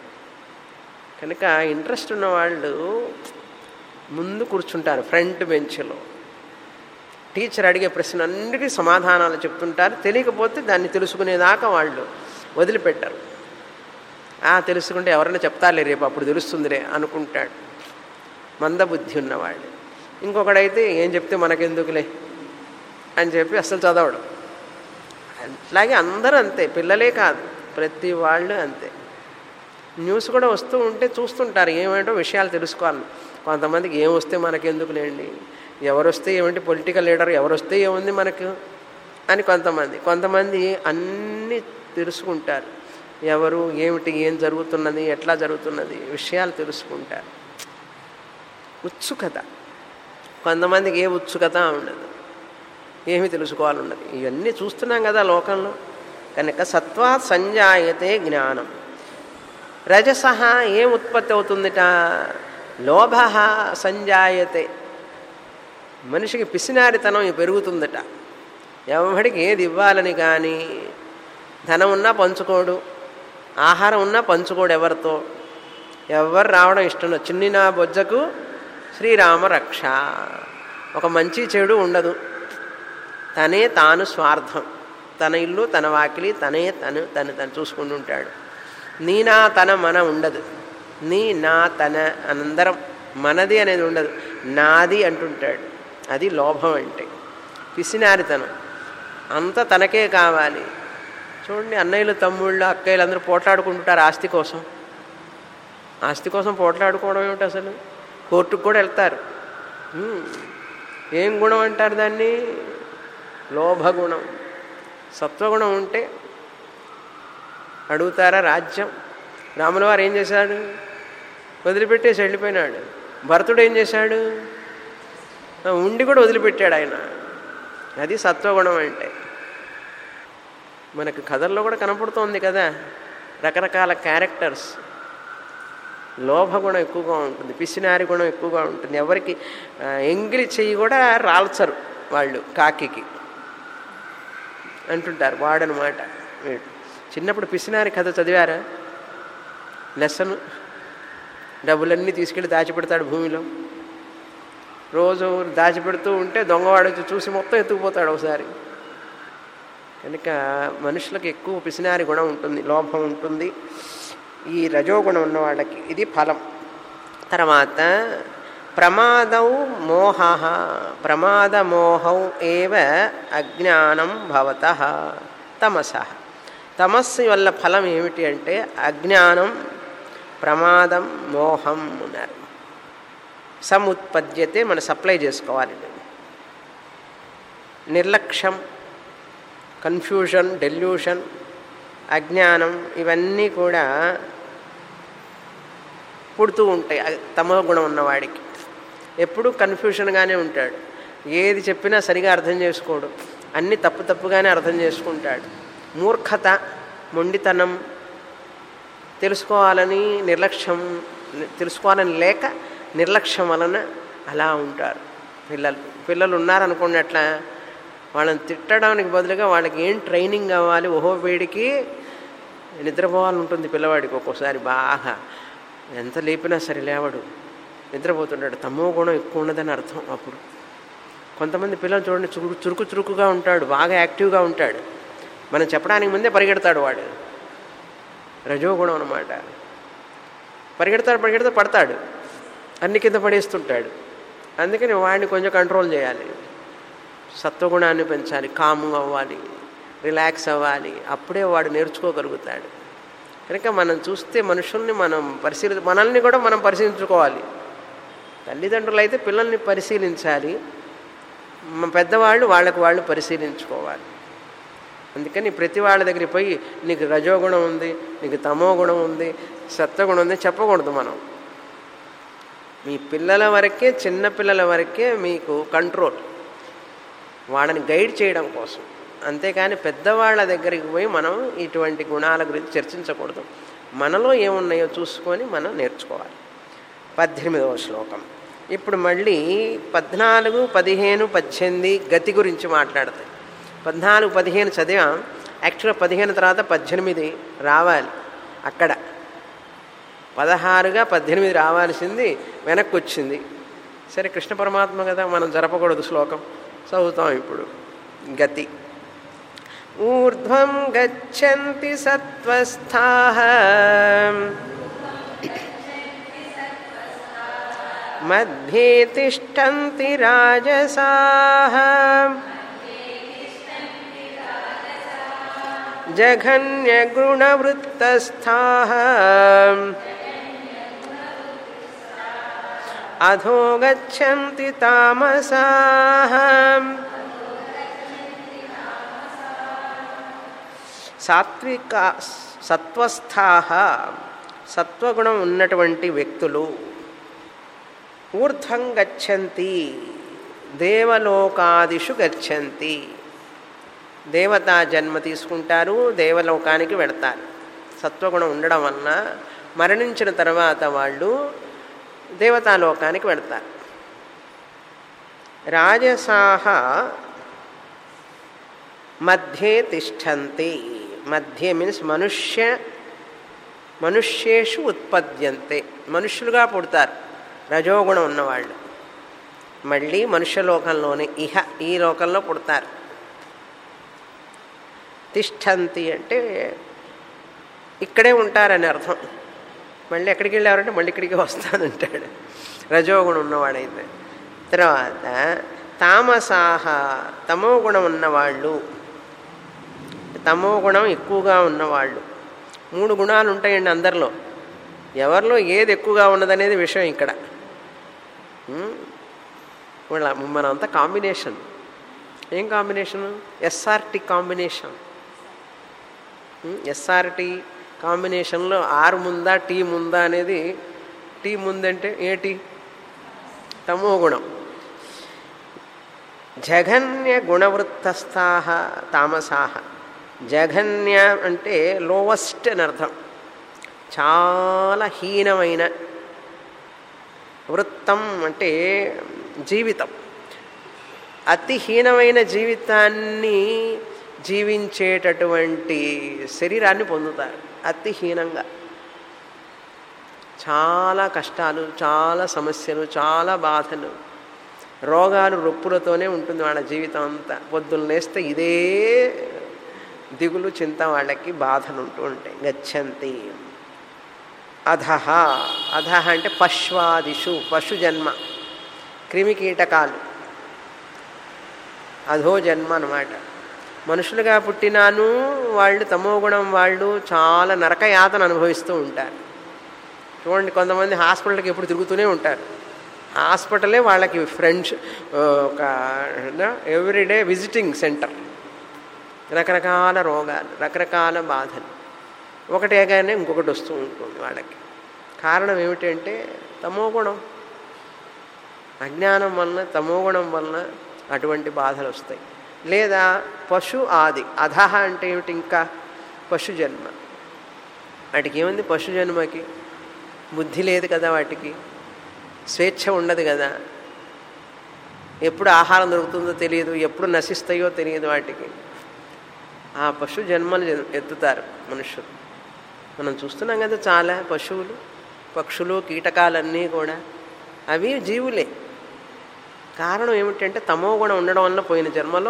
కనుక ఇంట్రెస్ట్ ఉన్నవాళ్ళు ముందు కూర్చుంటారు ఫ్రంట్ బెంచ్లో. టీచర్ అడిగే ప్రశ్నలన్నిటికీ సమాధానాలు చెప్తుంటారు. తెలియకపోతే దాన్ని తెలుసుకునేదాకా వాళ్ళు వదిలిపెట్టరు. తెలుసుకుంటే ఎవరైనా చెప్తారులే, రేపు అప్పుడు తెలుస్తుందిలే అనుకుంటాడు మందబుద్ధి ఉన్నవాళ్ళు. ఇంకొకడైతే ఏం చెప్తే మనకెందుకులే అని చెప్పి అసలు చదవడం. అట్లాగే అందరూ అంతే, పిల్లలే కాదు ప్రతి వాళ్ళు అంతే. న్యూస్ కూడా వస్తూ ఉంటే చూస్తుంటారు, ఏమేంటో విషయాలు తెలుసుకోవాలి. కొంతమందికి ఏం వస్తే మనకెందుకులేండి, ఎవరు వస్తే ఏమిటి, పొలిటికల్ లీడర్ ఎవరు వస్తే ఏముంది మనకు అని కొంతమంది అన్నీ తెలుసుకుంటారు. ఎవరు ఏమిటి, ఏం జరుగుతున్నది, ఎట్లా జరుగుతున్నది విషయాలు తెలుసుకుంటారు. ఉత్సుకత. కొంతమందికి ఏ ఉత్సుకత ఉండదు, ఏమి తెలుసుకోవాలన్నది. ఇవన్నీ చూస్తున్నాం కదా లోకంలో. కనుక సత్వాత్ సంజాయతే జ్ఞానం. రజసః ఏం ఉత్పత్తి అవుతుందిట, లోభ సంజాయతే. మనిషికి పిసినారితనం పెరుగుతుందట. ఎవడికి ఏది ఇవ్వాలని కానీ, ధనం ఉన్నా పంచుకోడు, ఆహారం ఉన్నా పంచుకోడు ఎవరితో. ఎవరు రావడం ఇష్టం. చిన్ని నా బొజ్జకు శ్రీరామ రక్ష. ఒక మంచి చెడు ఉండదు, తనే తాను స్వార్థం. తన ఇల్లు తన వాకిలి తనే తను చూసుకుంటుంటాడు. నీ నా తన మన ఉండదు. నీ నా తన అందరం, మనది అనేది ఉండదు, నాది అంటుంటాడు. అది లోభం అంటే పిసినారితనం. అంతా తనకే కావాలి, చూడండి, అన్నయ్యలు తమ్ముళ్ళు అక్కయ్యలు అందరూ పోట్లాడుకుంటుంటారు ఆస్తి కోసం. ఆస్తి కోసం పోట్లాడుకోవడం ఏమిటి అసలు? కోర్టుకు కూడా వెళ్తారు. ఏం గుణం అంటారు దాన్ని? లోభగుణం. సత్వగుణం ఉంటే అడుగుతారా రాజ్యం? రాముల వారు ఏం చేశాడు? వదిలిపెట్టేసి వెళ్ళిపోయినాడు. భరతుడు ఏం చేశాడు? ఉండి కూడా వదిలిపెట్టాడు ఆయన. అది సత్వగుణం అంటే. మనకు కథల్లో కూడా కనపడుతోంది కదా రకరకాల క్యారెక్టర్స్. లోభగుణం ఎక్కువగా ఉంటుంది, పిసినారి గుణం ఎక్కువగా ఉంటుంది. ఎవరికి ఎంగిలి చెయ్యి కూడా రాల్చరు వాళ్ళు కాకికి అంటుంటారు. వాడనమాట వీడు. చిన్నప్పుడు పిసినారి కథ చదివారా? లెసన్. డబ్బులన్నీ తీసుకెళ్ళి దాచిపెడతాడు భూమిలో. రోజు దాచిపెడుతూ ఉంటే దొంగవాడు వచ్చి చూసి మొత్తం ఎత్తుకుపోతాడు ఒకసారి. కనుక మనుషులకు ఎక్కువ పిసినారి గుణం ఉంటుంది, లోభం ఉంటుంది. ఈ రజోగుణం ఉన్న వాళ్ళకి ఇది ఫలం. తర్వాత ప్రమాదౌ మోహ. ప్రమాదమోహౌ ఏవ అజ్ఞానం భవతః తమసః. తమస్సు వల్ల ఫలం ఏమిటి అంటే అజ్ఞానం, ప్రమాదం, మోహం ఉన్నారు. సముత్పద్యతే, మనం సప్లై చేసుకోవాలి. నిర్లక్ష్యం, కన్ఫ్యూషన్, డెల్యూషన్, అజ్ఞానం ఇవన్నీ కూడా పుడుతూ ఉంటాయి తమో గుణం ఉన్నవాడికి. ఎప్పుడూ కన్ఫ్యూషన్గానే ఉంటాడు. ఏది చెప్పినా సరిగా అర్థం చేసుకోడు, అన్నీ తప్పుగానే అర్థం చేసుకుంటాడు. మూర్ఖత, మొండితనం, తెలుసుకోవాలని నిర్లక్ష్యం, తెలుసుకోవాలని లేక నిర్లక్ష్యం వలన అలా ఉంటారు పిల్లలు ఉన్నారనుకోండి. అట్లా వాళ్ళని తిట్టడానికి బదులుగా వాళ్ళకి ఏం ట్రైనింగ్ కావాలి. ఓహో, వీడికి నిద్రపోవాలని ఉంటుంది పిల్లవాడికి. ఒక్కోసారి బాగా ఎంత లేపినా సరే లేవడు, నిద్రపోతుంటాడు. తమో గుణం ఎక్కువ ఉన్నదని అర్థం. అప్పుడు కొంతమంది పిల్లలు చూడండి, చురుకుగా ఉంటాడు, బాగా యాక్టివ్గా ఉంటాడు. మనం చెప్పడానికి ముందే పరిగెడతాడు వాడు. రజోగుణం అన్నమాట. పరిగెడతాడు, పడతాడు, అన్ని కింద పడేస్తుంటాడు. అందుకని వాడిని కొంచెం కంట్రోల్ చేయాలి. సత్వగుణాన్ని పెంచాలి, కాము అవ్వాలి, రిలాక్స్ అవ్వాలి. అప్పుడే వాడు నేర్చుకోగలుగుతాడు. కనుక మనం చూస్తే మనుషుల్ని మనల్ని కూడా మనం పరిశీలించుకోవాలి. తల్లిదండ్రులు అయితే పిల్లల్ని పరిశీలించాలి, పెద్దవాళ్ళు వాళ్ళకు వాళ్ళు పరిశీలించుకోవాలి. అందుకని ప్రతి వాళ్ళ దగ్గరికి పోయి నీకు రజోగుణం ఉంది, నీకు తమో గుణం ఉంది, సత్వగుణం ఉంది చెప్పకూడదు. మనం మీ పిల్లల వరకే, చిన్నపిల్లల వరకే మీకు కంట్రోల్, వాళ్ళని గైడ్ చేయడం కోసం. అంతేకాని పెద్దవాళ్ళ దగ్గరికి పోయి మనం ఇటువంటి గుణాల గురించి చర్చించకూడదు. మనలో ఏమున్నాయో చూసుకొని మనం నేర్చుకోవాలి. 18వ శ్లోకం. ఇప్పుడు మళ్ళీ 14, 15, 18 గతి గురించి మాట్లాడతాయి. 14, 15 చదివాం. యాక్చువల్గా 15 తర్వాత 18 రావాలి. అక్కడ 16గా 18 రావాల్సింది వెనక్కి వచ్చింది. సరే, కృష్ణ పరమాత్మ కదా, మనం జరపకూడదు శ్లోకం. చదువుతాం ఇప్పుడు. గతి. ఊర్ధ్వం గచ్చంతి సత్వస్థాః మధ్యే తిష్టంతి రాజసాః జఘన్యగుణవృత్తస్థాః అధో గచ్చంతి తామసాః. సాత్విక సత్వస్థాః, సత్వగుణం ఉన్నటువంటి వ్యక్తులు ఊర్ధ్వం గచ్చంతి, దేవలోకాదిషు గచ్చంతి, దేవతా జన్మ తీసుకుంటారు, దేవలోకానికి వెడతారు. సత్వగుణం ఉండడం వలన మరణించిన తర్వాత వాళ్ళు దేవతాలోకానికి వెడతారు. రాజసాః మధ్యే తిష్టంతి. మధ్య మీన్స్ మనుష్యేషు ఉత్పద్యంతే, మనుష్యులుగా పుడతారు రజోగుణం ఉన్నవాళ్ళు. మళ్ళీ మనుష్యలోకంలోనే ఈ లోకంలో పుడతారు. తిష్టంతి అంటే ఇక్కడే ఉంటారని అర్థం. మళ్ళీ ఎక్కడికి వెళ్ళారంటే మళ్ళీ ఇక్కడికి వస్తానంటాడు రజోగుణం ఉన్నవాడైతే. తర్వాత తామసాహ, తమో గుణం ఉన్నవాళ్ళు. తమో గుణం ఎక్కువగా ఉన్నవాళ్ళు. 3 గుణాలు ఉంటాయండి అందరిలో. ఎవరిలో ఏది ఎక్కువగా ఉన్నదనేది విషయం ఇక్కడ. మనంతా కాంబినేషన్. ఏం కాంబినేషను? SRT combination. ఎస్ఆర్టీ కాంబినేషన్లో ఆర్ ముందా టీ ముందా అనేది, టీ ముందంటే ఏటి? తమో గుణం. జఘన్య గుణవృత్తస్థాః తామసాః. జఘన్య అంటే లోవెస్ట్ అని అర్థం. చాలా హీనమైన. వృత్తం అంటే జీవితం. అతి హీనమైన జీవితాన్ని జీవించేటటువంటి శరీరాన్ని పొందుతారు. అతి హీనంగా చాలా కష్టాలు, చాలా సమస్యలు, చాలా బాధలు, రోగాలు, రొప్పులతోనే ఉంటుంది వాళ్ళ జీవితం అంతా. పొద్దున్న లేస్తే ఇదే దిగులు, చింత, వాళ్ళకి బాధలు ఉంటూ ఉంటాయి. గచ్చంతి. అధః. అధః అంటే పశ్వాదిషు, పశు జన్మ, క్రిమికీటకాలు, అధో జన్మ అన్నమాట. మనుషులుగా పుట్టినాను వాళ్ళు తమోగుణం వాళ్ళు చాలా నరకయాతన అనుభవిస్తూ ఉంటారు. చూడండి, కొంతమంది హాస్పిటల్కి ఎప్పుడు తిరుగుతూనే ఉంటారు. హాస్పిటలే వాళ్ళకి ఫ్రెండ్స్, ఒక ఎవ్రీడే విజిటింగ్ సెంటర్. రకరకాల రోగాలు, రకరకాల బాధలు, ఒకటేగానే ఇంకొకటి వస్తూ ఉంటుంది వాళ్ళకి. కారణం ఏమిటంటే తమోగుణం, అజ్ఞానం వలన, తమోగుణం వలన అటువంటి బాధలు వస్తాయి. లేదా పశు ఆది. అధః అంటే ఏమిటి? ఇంకా పశు జన్మ. వాటికి ఏముంది? పశు జన్మకి బుద్ధి లేదు కదా, వాటికి స్వేచ్ఛ ఉండదు కదా, ఎప్పుడు ఆహారం దొరుకుతుందో తెలియదు, ఎప్పుడు నశిస్తాయో తెలియదు వాటికి. ఆ పశు జన్మలు ఎత్తుతారు మనుషులు. మనం చూస్తున్నాం కదా చాలా పశువులు, పక్షులు, కీటకాలన్నీ కూడా అవి జీవులే. కారణం ఏమిటంటే తమోగుణం ఉండడం వల్ల పోయిన జన్మలో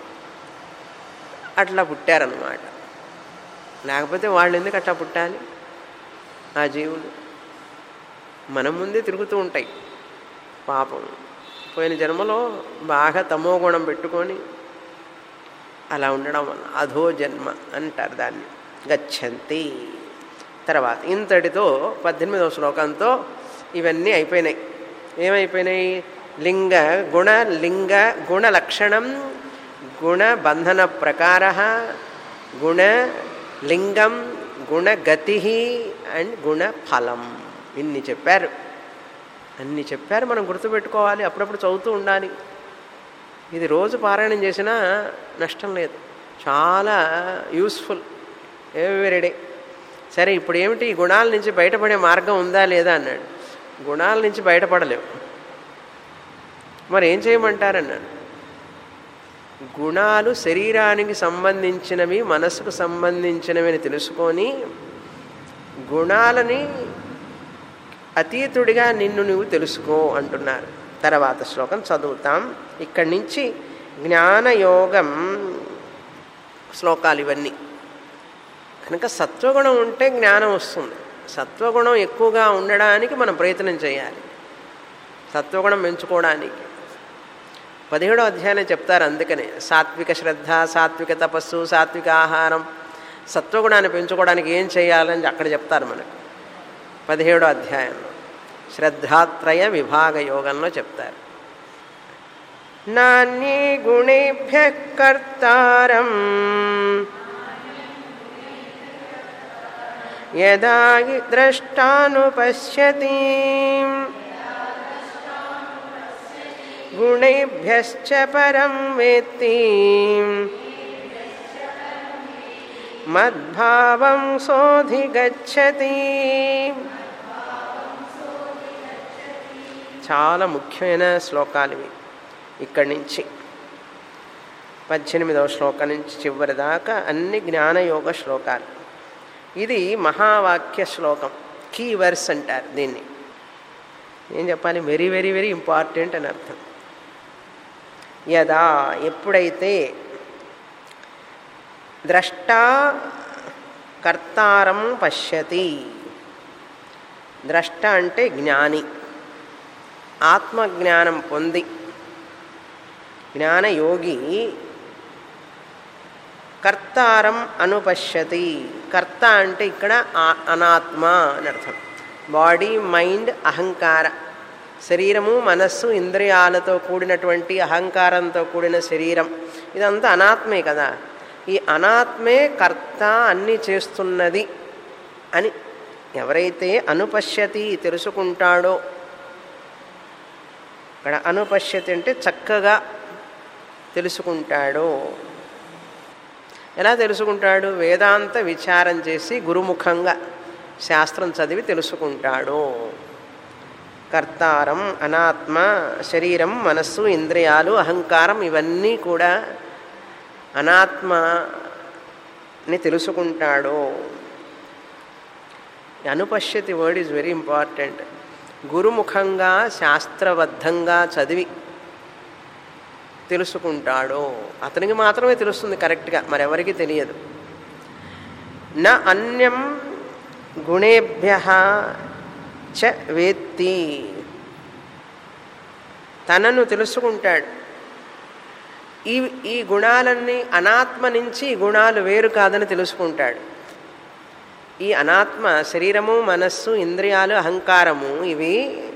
అట్లా పుట్టారన్నమాట. లేకపోతే వాళ్ళు ఎందుకు అట్లా పుట్టాలి? ఆ జీవులు మన ముందే తిరుగుతూ ఉంటాయి పాపం. పోయిన జన్మలో బాగా తమోగుణం పెట్టుకొని అలా ఉండడం వల్ల అధో జన్మ అంటారు దాన్ని. గచ్చంతి. తర్వాత ఇంతటితో 18వ శ్లోకంతో ఇవన్నీ అయిపోయినాయి. ఏమైపోయినాయి? లింగ గుణ, లింగ గుణ లక్షణం, గుణ బంధన ప్రకార, గుణ లింగం, గుణగతి అండ్ గుణ ఫలం. ఇన్ని చెప్పారు. అన్ని చెప్పారు. మనం గుర్తుపెట్టుకోవాలి, అప్పుడప్పుడు చదువుతూ ఉండాలి. ఇది రోజు పారాయణం చేసినా నష్టం లేదు, చాలా యూస్ఫుల్ ఎవ్రీడే. సరే, ఇప్పుడు ఏమిటి? ఈ గుణాల నుంచి బయటపడే మార్గం ఉందా లేదా అన్నాడు. గుణాల నుంచి బయటపడలేవు, మరి ఏం చేయమంటారన్నాడు. గుణాలు శరీరానికి సంబంధించినవి, మనసుకు సంబంధించినవి అని తెలుసుకొని గుణాలని అతీతుడిగా నిన్ను నువ్వు తెలుసుకో అంటున్నారు. తర్వాత శ్లోకం చదువుతాం. ఇక్కడి నుంచి జ్ఞానయోగం శ్లోకాలు ఇవన్నీ. కనుక సత్వగుణం ఉంటే జ్ఞానం వస్తుంది. సత్వగుణం ఎక్కువగా ఉండడానికి మనం ప్రయత్నం చేయాలి, సత్వగుణం పెంచుకోవడానికి. 17వ అధ్యాయం చెప్తారు. అందుకనే సాత్విక శ్రద్ధ, సాత్విక తపస్సు, సాత్విక ఆహారం, సత్వగుణాన్ని పెంచుకోవడానికి ఏం చేయాలని అక్కడ చెప్తారు మనకు. 17వ అధ్యాయంలో శ్రద్ధాత్రయ విభాగ యోగంలో చెప్తారు. నాన్యే గుణేభ్యః కర్తారం యదా ద్రష్టానుపశ్యతి గుణేభ్యశ్చ పరం వేత్తి మద్భావం సోధిగచ్చతి. చాలా ముఖ్యమైన శ్లోకాలు ఇవి. ఇక్కడి నుంచి 18వ శ్లోకం నుంచి చివరి దాకా అన్ని జ్ఞానయోగ శ్లోకాలు. ఇది మహావాక్య శ్లోకం, కీ వర్స్ అంటారు దీన్ని. ఏం చెప్పాలి? వెరీ వెరీ వెరీ ఇంపార్టెంట్ అని అర్థం. యదా ఎప్పుడైతే ద్రష్టా కర్తారం పశ్యతి. ద్రష్ట అంటే జ్ఞాని, ఆత్మజ్ఞానం పొంది జ్ఞానయోగి కర్తారం అనుపశ్యతి. కర్త అంటే ఇక్కడ అనాత్మ అని అర్థం. బాడీ, మైండ్, అహంకార, శరీరము, మనస్సు, ఇంద్రియాలతో కూడినటువంటి అహంకారంతో కూడిన శరీరం, ఇదంతా అనాత్మే కదా. ఈ అనాత్మే కర్త అన్నీ చేస్తున్నది అని ఎవరైతే అనుపశ్యతి తెలుసుకుంటాడో, ఇక్కడ అనుపశ్యతి అంటే చక్కగా తెలుసుకుంటాడో. ఎలా తెలుసుకుంటాడు? వేదాంత విచారం చేసి గురుముఖంగా శాస్త్రం చదివి తెలుసుకుంటాడు. కర్తారం అనాత్మ, శరీరం, మనస్సు, ఇంద్రియాలు, అహంకారం ఇవన్నీ కూడా అనాత్మని తెలుసుకుంటాడు. అనుపశ్యతి వర్డ్ ఈజ్ వెరీ ఇంపార్టెంట్. గురుముఖంగా శాస్త్రబద్ధంగా చదివి తెలుసుకుంటాడు. అతనికి మాత్రమే తెలుస్తుంది కరెక్ట్గా, మరెవరికి తెలియదు. న అన్యం గుణేభ్యః చ వేత్తి. తనను తెలుసుకుంటాడు. ఈ గుణాలన్నీ అనాత్మ నుంచి ఈ గుణాలు వేరు కాదని తెలుసుకుంటాడు. ఈ అనాత్మ శరీరము, మనస్సు, ఇంద్రియాలు, అహంకారము ఇవి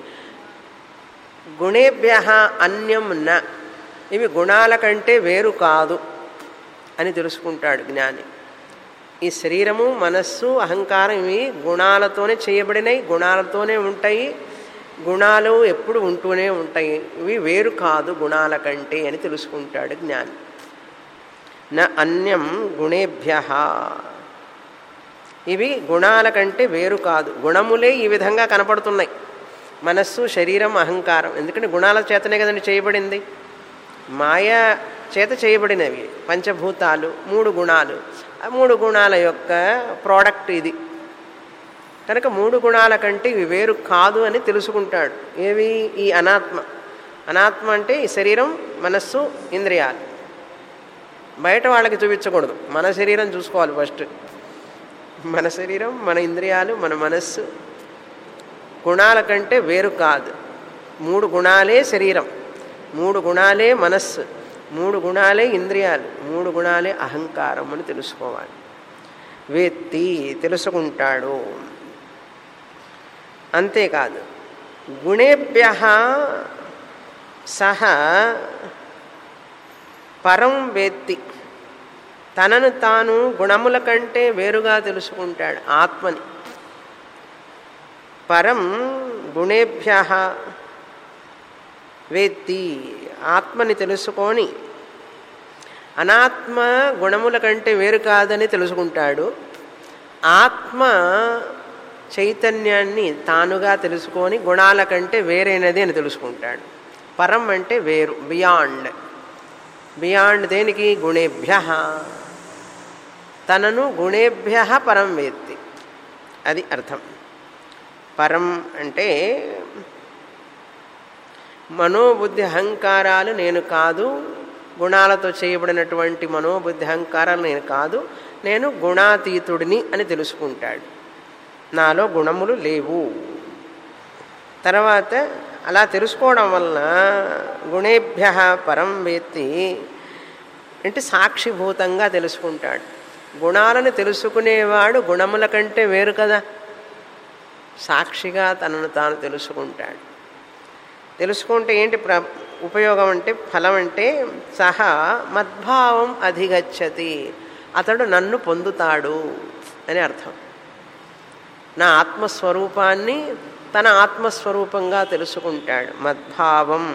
గుణేభ్యః అన్యం న, ఇవి గుణాల కంటే వేరు కాదు అని తెలుసుకుంటాడు జ్ఞాని. ఈ శరీరము, మనస్సు, అహంకారం ఇవి గుణాలతోనే చేయబడినవి, గుణాలతోనే ఉంటాయి, గుణాలు ఎప్పుడు ఉంటూనే ఉంటాయి, ఇవి వేరు కాదు గుణాల కంటే అని తెలుసుకుంటాడు జ్ఞాని. న అన్యం గుణేభ్యః, ఇవి గుణాల కంటే వేరు కాదు. గుణములే ఈ విధంగా కనపడుతున్నాయి, మనస్సు, శరీరం, అహంకారం. ఎందుకంటే గుణాల చేతనే కదండి చేయబడింది, మాయా చేత చేయబడినవి పంచభూతాలు, 3 గుణాలు. ఆ 3 గుణాల యొక్క ప్రోడక్ట్ ఇది కనుక 3 గుణాల కంటే ఇవి వేరు కాదు అని తెలుసుకుంటాడు. ఏవి? ఈ అనాత్మ. అనాత్మ అంటే ఈ శరీరం, మనస్సు, ఇంద్రియాలు. బయట వాళ్ళకి చూపించకూడదు, మన శరీరం చూసుకోవాలి ఫస్ట్. మన శరీరం, మన ఇంద్రియాలు, మన మనస్సు గుణాల కంటే వేరు కాదు. 3 గుణాలే శరీరం, 3 గుణాలే మనస్సు, 3 గుణాలే ఇంద్రియాలు, 3 గుణాలే అహంకారం అని తెలుసుకోవాలి. వేత్తి తెలుసుకుంటాడు. అంతేకాదు గుణేభ్యః సహ పరం వేత్తి. తనను తాను గుణముల కంటే వేరుగా తెలుసుకుంటాడు ఆత్మని. పరం గుణేభ్యః వేత్తి, ఆత్మని తెలుసుకొని అనాత్మ గుణముల కంటే వేరు కాదని తెలుసుకుంటాడు. ఆత్మ చైతన్యాన్ని తానుగా తెలుసుకొని గుణాల కంటే వేరైనది అని తెలుసుకుంటాడు. పరం అంటే వేరు, బియాండ్. బియాండ్ దేనికి? గుణేభ్యః. తనను గుణేభ్యః పరం వేత్తి, అది అర్థం. పరం అంటే మనోబుద్ధి అహంకారాలు నేను కాదు, గుణాలతో చేయబడినటువంటి మనోబుద్ధి అహంకారాలు నేను కాదు, నేను గుణాతీతుడిని అని తెలుసుకుంటాడు. నాలో గుణములు లేవు. తర్వాత అలా తెలుసుకోవడం వలన గుణేభ్యః పరం వేత్తి అంటే సాక్షిభూతంగా తెలుసుకుంటాడు. గుణాలను తెలుసుకునేవాడు గుణముల కంటే వేరు కదా, సాక్షిగా తనను తాను తెలుసుకుంటాడు. తెలుసుకుంటే ఏంటి ఉపయోగం అంటే, ఫలం అంటే సహా మద్భావం అధిగచ్చతి, అతడు నన్ను పొందుతాడు అని అర్థం. నా ఆత్మస్వరూపాన్ని తన ఆత్మస్వరూపంగా తెలుసుకుంటాడు. మద్భావం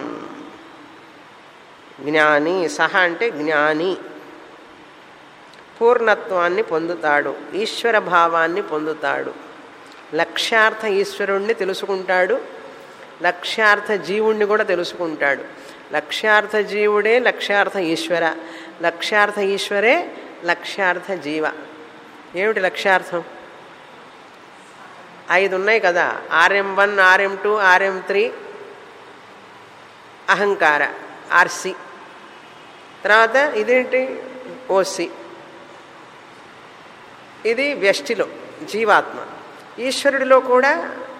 జ్ఞాని. సహ అంటే జ్ఞాని పూర్ణత్వాన్ని పొందుతాడు, ఈశ్వర భావాన్ని పొందుతాడు. లక్ష్యార్థ ఈశ్వరుణ్ణి తెలుసుకుంటాడు, లక్ష్యార్థ జీవుణ్ణి కూడా తెలుసుకుంటాడు. లక్ష్యార్థ జీవుడే లక్ష్యార్థ ఈశ్వర, లక్ష్యార్థ ఈశ్వరే లక్ష్యార్థ జీవ. ఏమిటి లక్ష్యార్థం? 5 ఉన్నాయి కదా, RM1, RM2, RM3 అహంకార, RC. తర్వాత ఇదేంటి? OC. ఇది వ్యష్టిలో జీవాత్మ. ఈశ్వరుడిలో కూడా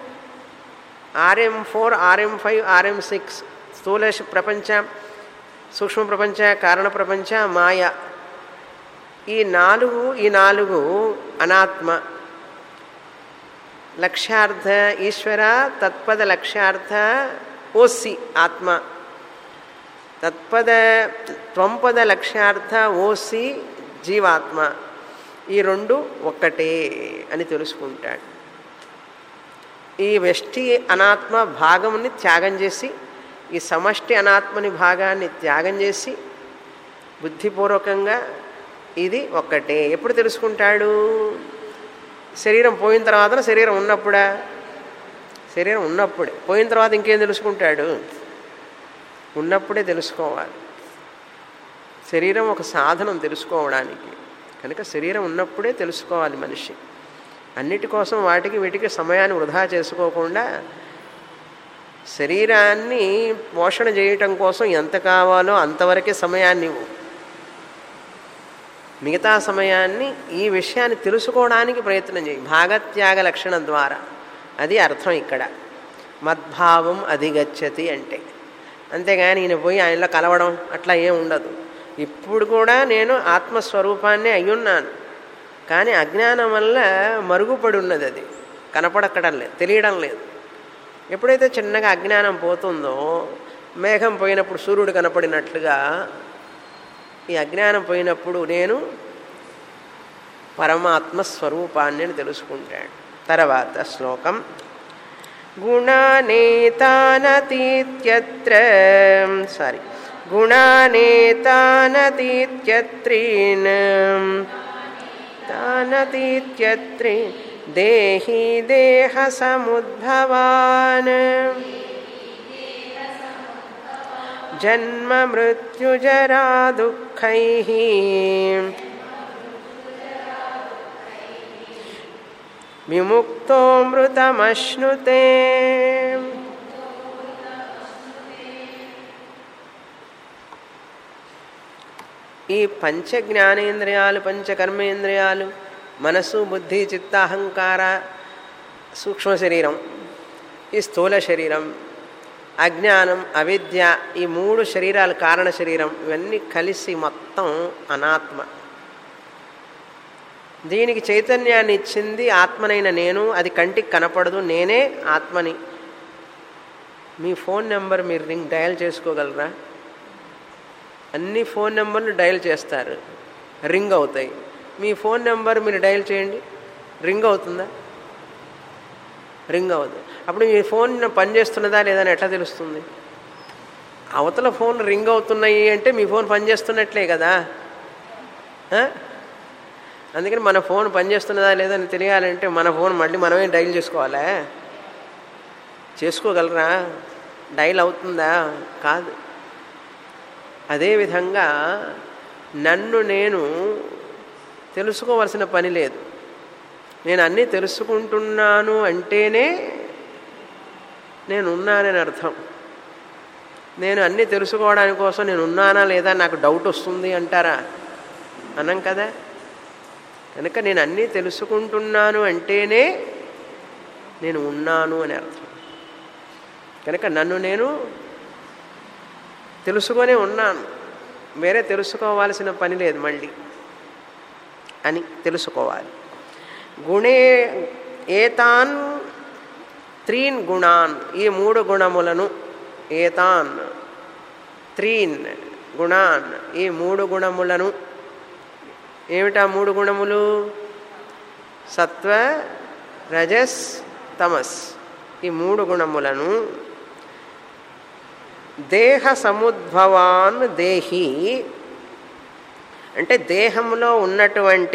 RM4, RM5, RM6 స్థూల ప్రపంచ, సూక్ష్మ ప్రపంచ, కారణ ప్రపంచ, మాయ ఈ నాలుగు అనాత్మ. లక్ష్యార్థ ఈశ్వర, తత్పద లక్ష్యార్థ ఓసి ఆత్మ, తత్పద త్వంపద లక్ష్యార్థ ఓసి జీవాత్మ. ఈ రెండు ఒక్కటే అని తెలుసుకుంటాడు. ఈ వ్యష్టి అనాత్మ భాగముని త్యాగం చేసి ఈ సమష్టి అనాత్మని భాగాన్ని త్యాగం చేసి బుద్ధిపూర్వకంగా ఇది ఒక్కటే ఎప్పుడు తెలుసుకుంటాడు? శరీరం పోయిన తర్వాత, శరీరం ఉన్నప్పుడా? శరీరం ఉన్నప్పుడే. పోయిన తర్వాత ఇంకేం తెలుసుకుంటాడు? ఉన్నప్పుడే తెలుసుకోవాలి. శరీరం ఒక సాధనం తెలుసుకోవడానికి, కనుక శరీరం ఉన్నప్పుడే తెలుసుకోవాలి మనిషి. అన్నిటి కోసం వీటికి సమయాన్ని వృధా చేసుకోకుండా శరీరాన్ని పోషణ చేయటం కోసం ఎంత కావాలో అంతవరకే సమయాన్ని ఇవ్వు. మిగతా సమయాన్ని ఈ విషయాన్ని తెలుసుకోవడానికి ప్రయత్నం చేయి, భాగత్యాగ లక్షణం ద్వారా. అది అర్థం ఇక్కడ. మద్భావం అధిగచ్చతి అంటే. అంతేగాని ఈయన పోయి ఆయనలో కలవడం అట్లా ఏం ఉండదు. ఇప్పుడు కూడా నేను ఆత్మస్వరూపాన్ని అయ్యున్నాను, కానీ అజ్ఞానం వల్ల మరుగుపడి ఉన్నది. అది కనపడక్కడం లేదు, తెలియడం లేదు. ఎప్పుడైతే చిన్నగా అజ్ఞానం పోతుందో, మేఘం పోయినప్పుడు సూర్యుడు కనపడినట్లుగా ఈ అజ్ఞానం పోయినప్పుడు నేను పరమాత్మ స్వరూపాన్ని తెలుసుకుంటాడు. తర్వాత శ్లోకం. గుణానేతానతీత్యత్ర గుణానేతానతీత్యత్రీన్ తానతీత్యత్రి దేహి దేహ సముద్భవాన్ జన్మ మృత్యుజరా దుఃఖైః విముక్తో మృతమశ్నుతే. ఈ పంచ జ్ఞానేంద్రియాలు, పంచ కర్మేంద్రియాలు, మనసు, బుద్ధి, చిత్త, అహంకార, సూక్ష్మ శరీరం, ఈ స్థూల శరీరం, అజ్ఞానం, అవిద్య, ఈ మూడు శరీరాలు, కారణ శరీరం, ఇవన్నీ కలిసి మొత్తం అనాత్మ. దీనికి చైతన్యాన్ని ఇచ్చింది ఆత్మనైన నేను. అది కంటికి కనపడదు, నేనే ఆత్మని. మీ ఫోన్ నెంబర్ మీరు డయల్ చేసుకోగలరా? అన్ని ఫోన్ నెంబర్లు డయల్ చేస్తారు, రింగ్ అవుతాయి. మీ ఫోన్ నెంబర్ మీరు డయల్ చేయండి, రింగ్ అవుతుందా? రింగ్ అవుతుంది. అప్పుడు మీ ఫోన్ పనిచేస్తున్నదా లేదా అని ఎట్లా తెలుస్తుంది? అవతల ఫోన్ రింగ్ అవుతున్నాయి అంటే మీ ఫోన్ పనిచేస్తున్నట్లే కదా. అందుకని మన ఫోన్ పనిచేస్తున్నదా లేదా అని తెలియాలంటే మన ఫోన్ మళ్ళీ మనమే డైల్ చేసుకోవాలా? చేసుకోగలరా? డైల్ అవుతుందా? కాదు. అదేవిధంగా నన్ను నేను తెలుసుకోవలసిన పని లేదు. నేను అన్నీ తెలుసుకుంటున్నాను అంటేనే నేను ఉన్నానని అర్థం. నేను అన్నీ తెలుసుకోవడానికి కోసం నేను ఉన్నానా లేదా నాకు డౌట్ వస్తుంది అంటారా? అనం కదా. కనుక నేను అన్నీ తెలుసుకుంటున్నాను అంటేనే నేను ఉన్నాను అని అర్థం. కనుక నన్ను నేను తెలుసుకొనే ఉన్నాను, వేరే తెలుసుకోవాల్సిన పని లేదు మళ్ళీ అని తెలుసుకోవాలి. గుణే ఏతాన్ త్రీన్ గుణాన్, ఈ మూడు గుణములను, ఏతాన్ త్రీన్ గుణాన్, ఈ మూడు గుణములను. ఏమిటా మూడు గుణములు? సత్వ, రజస్, తమస్. ఈ మూడు గుణములను దేహ సముద్భవాన్ దేహి అంటే దేహంలో ఉన్నటువంటి,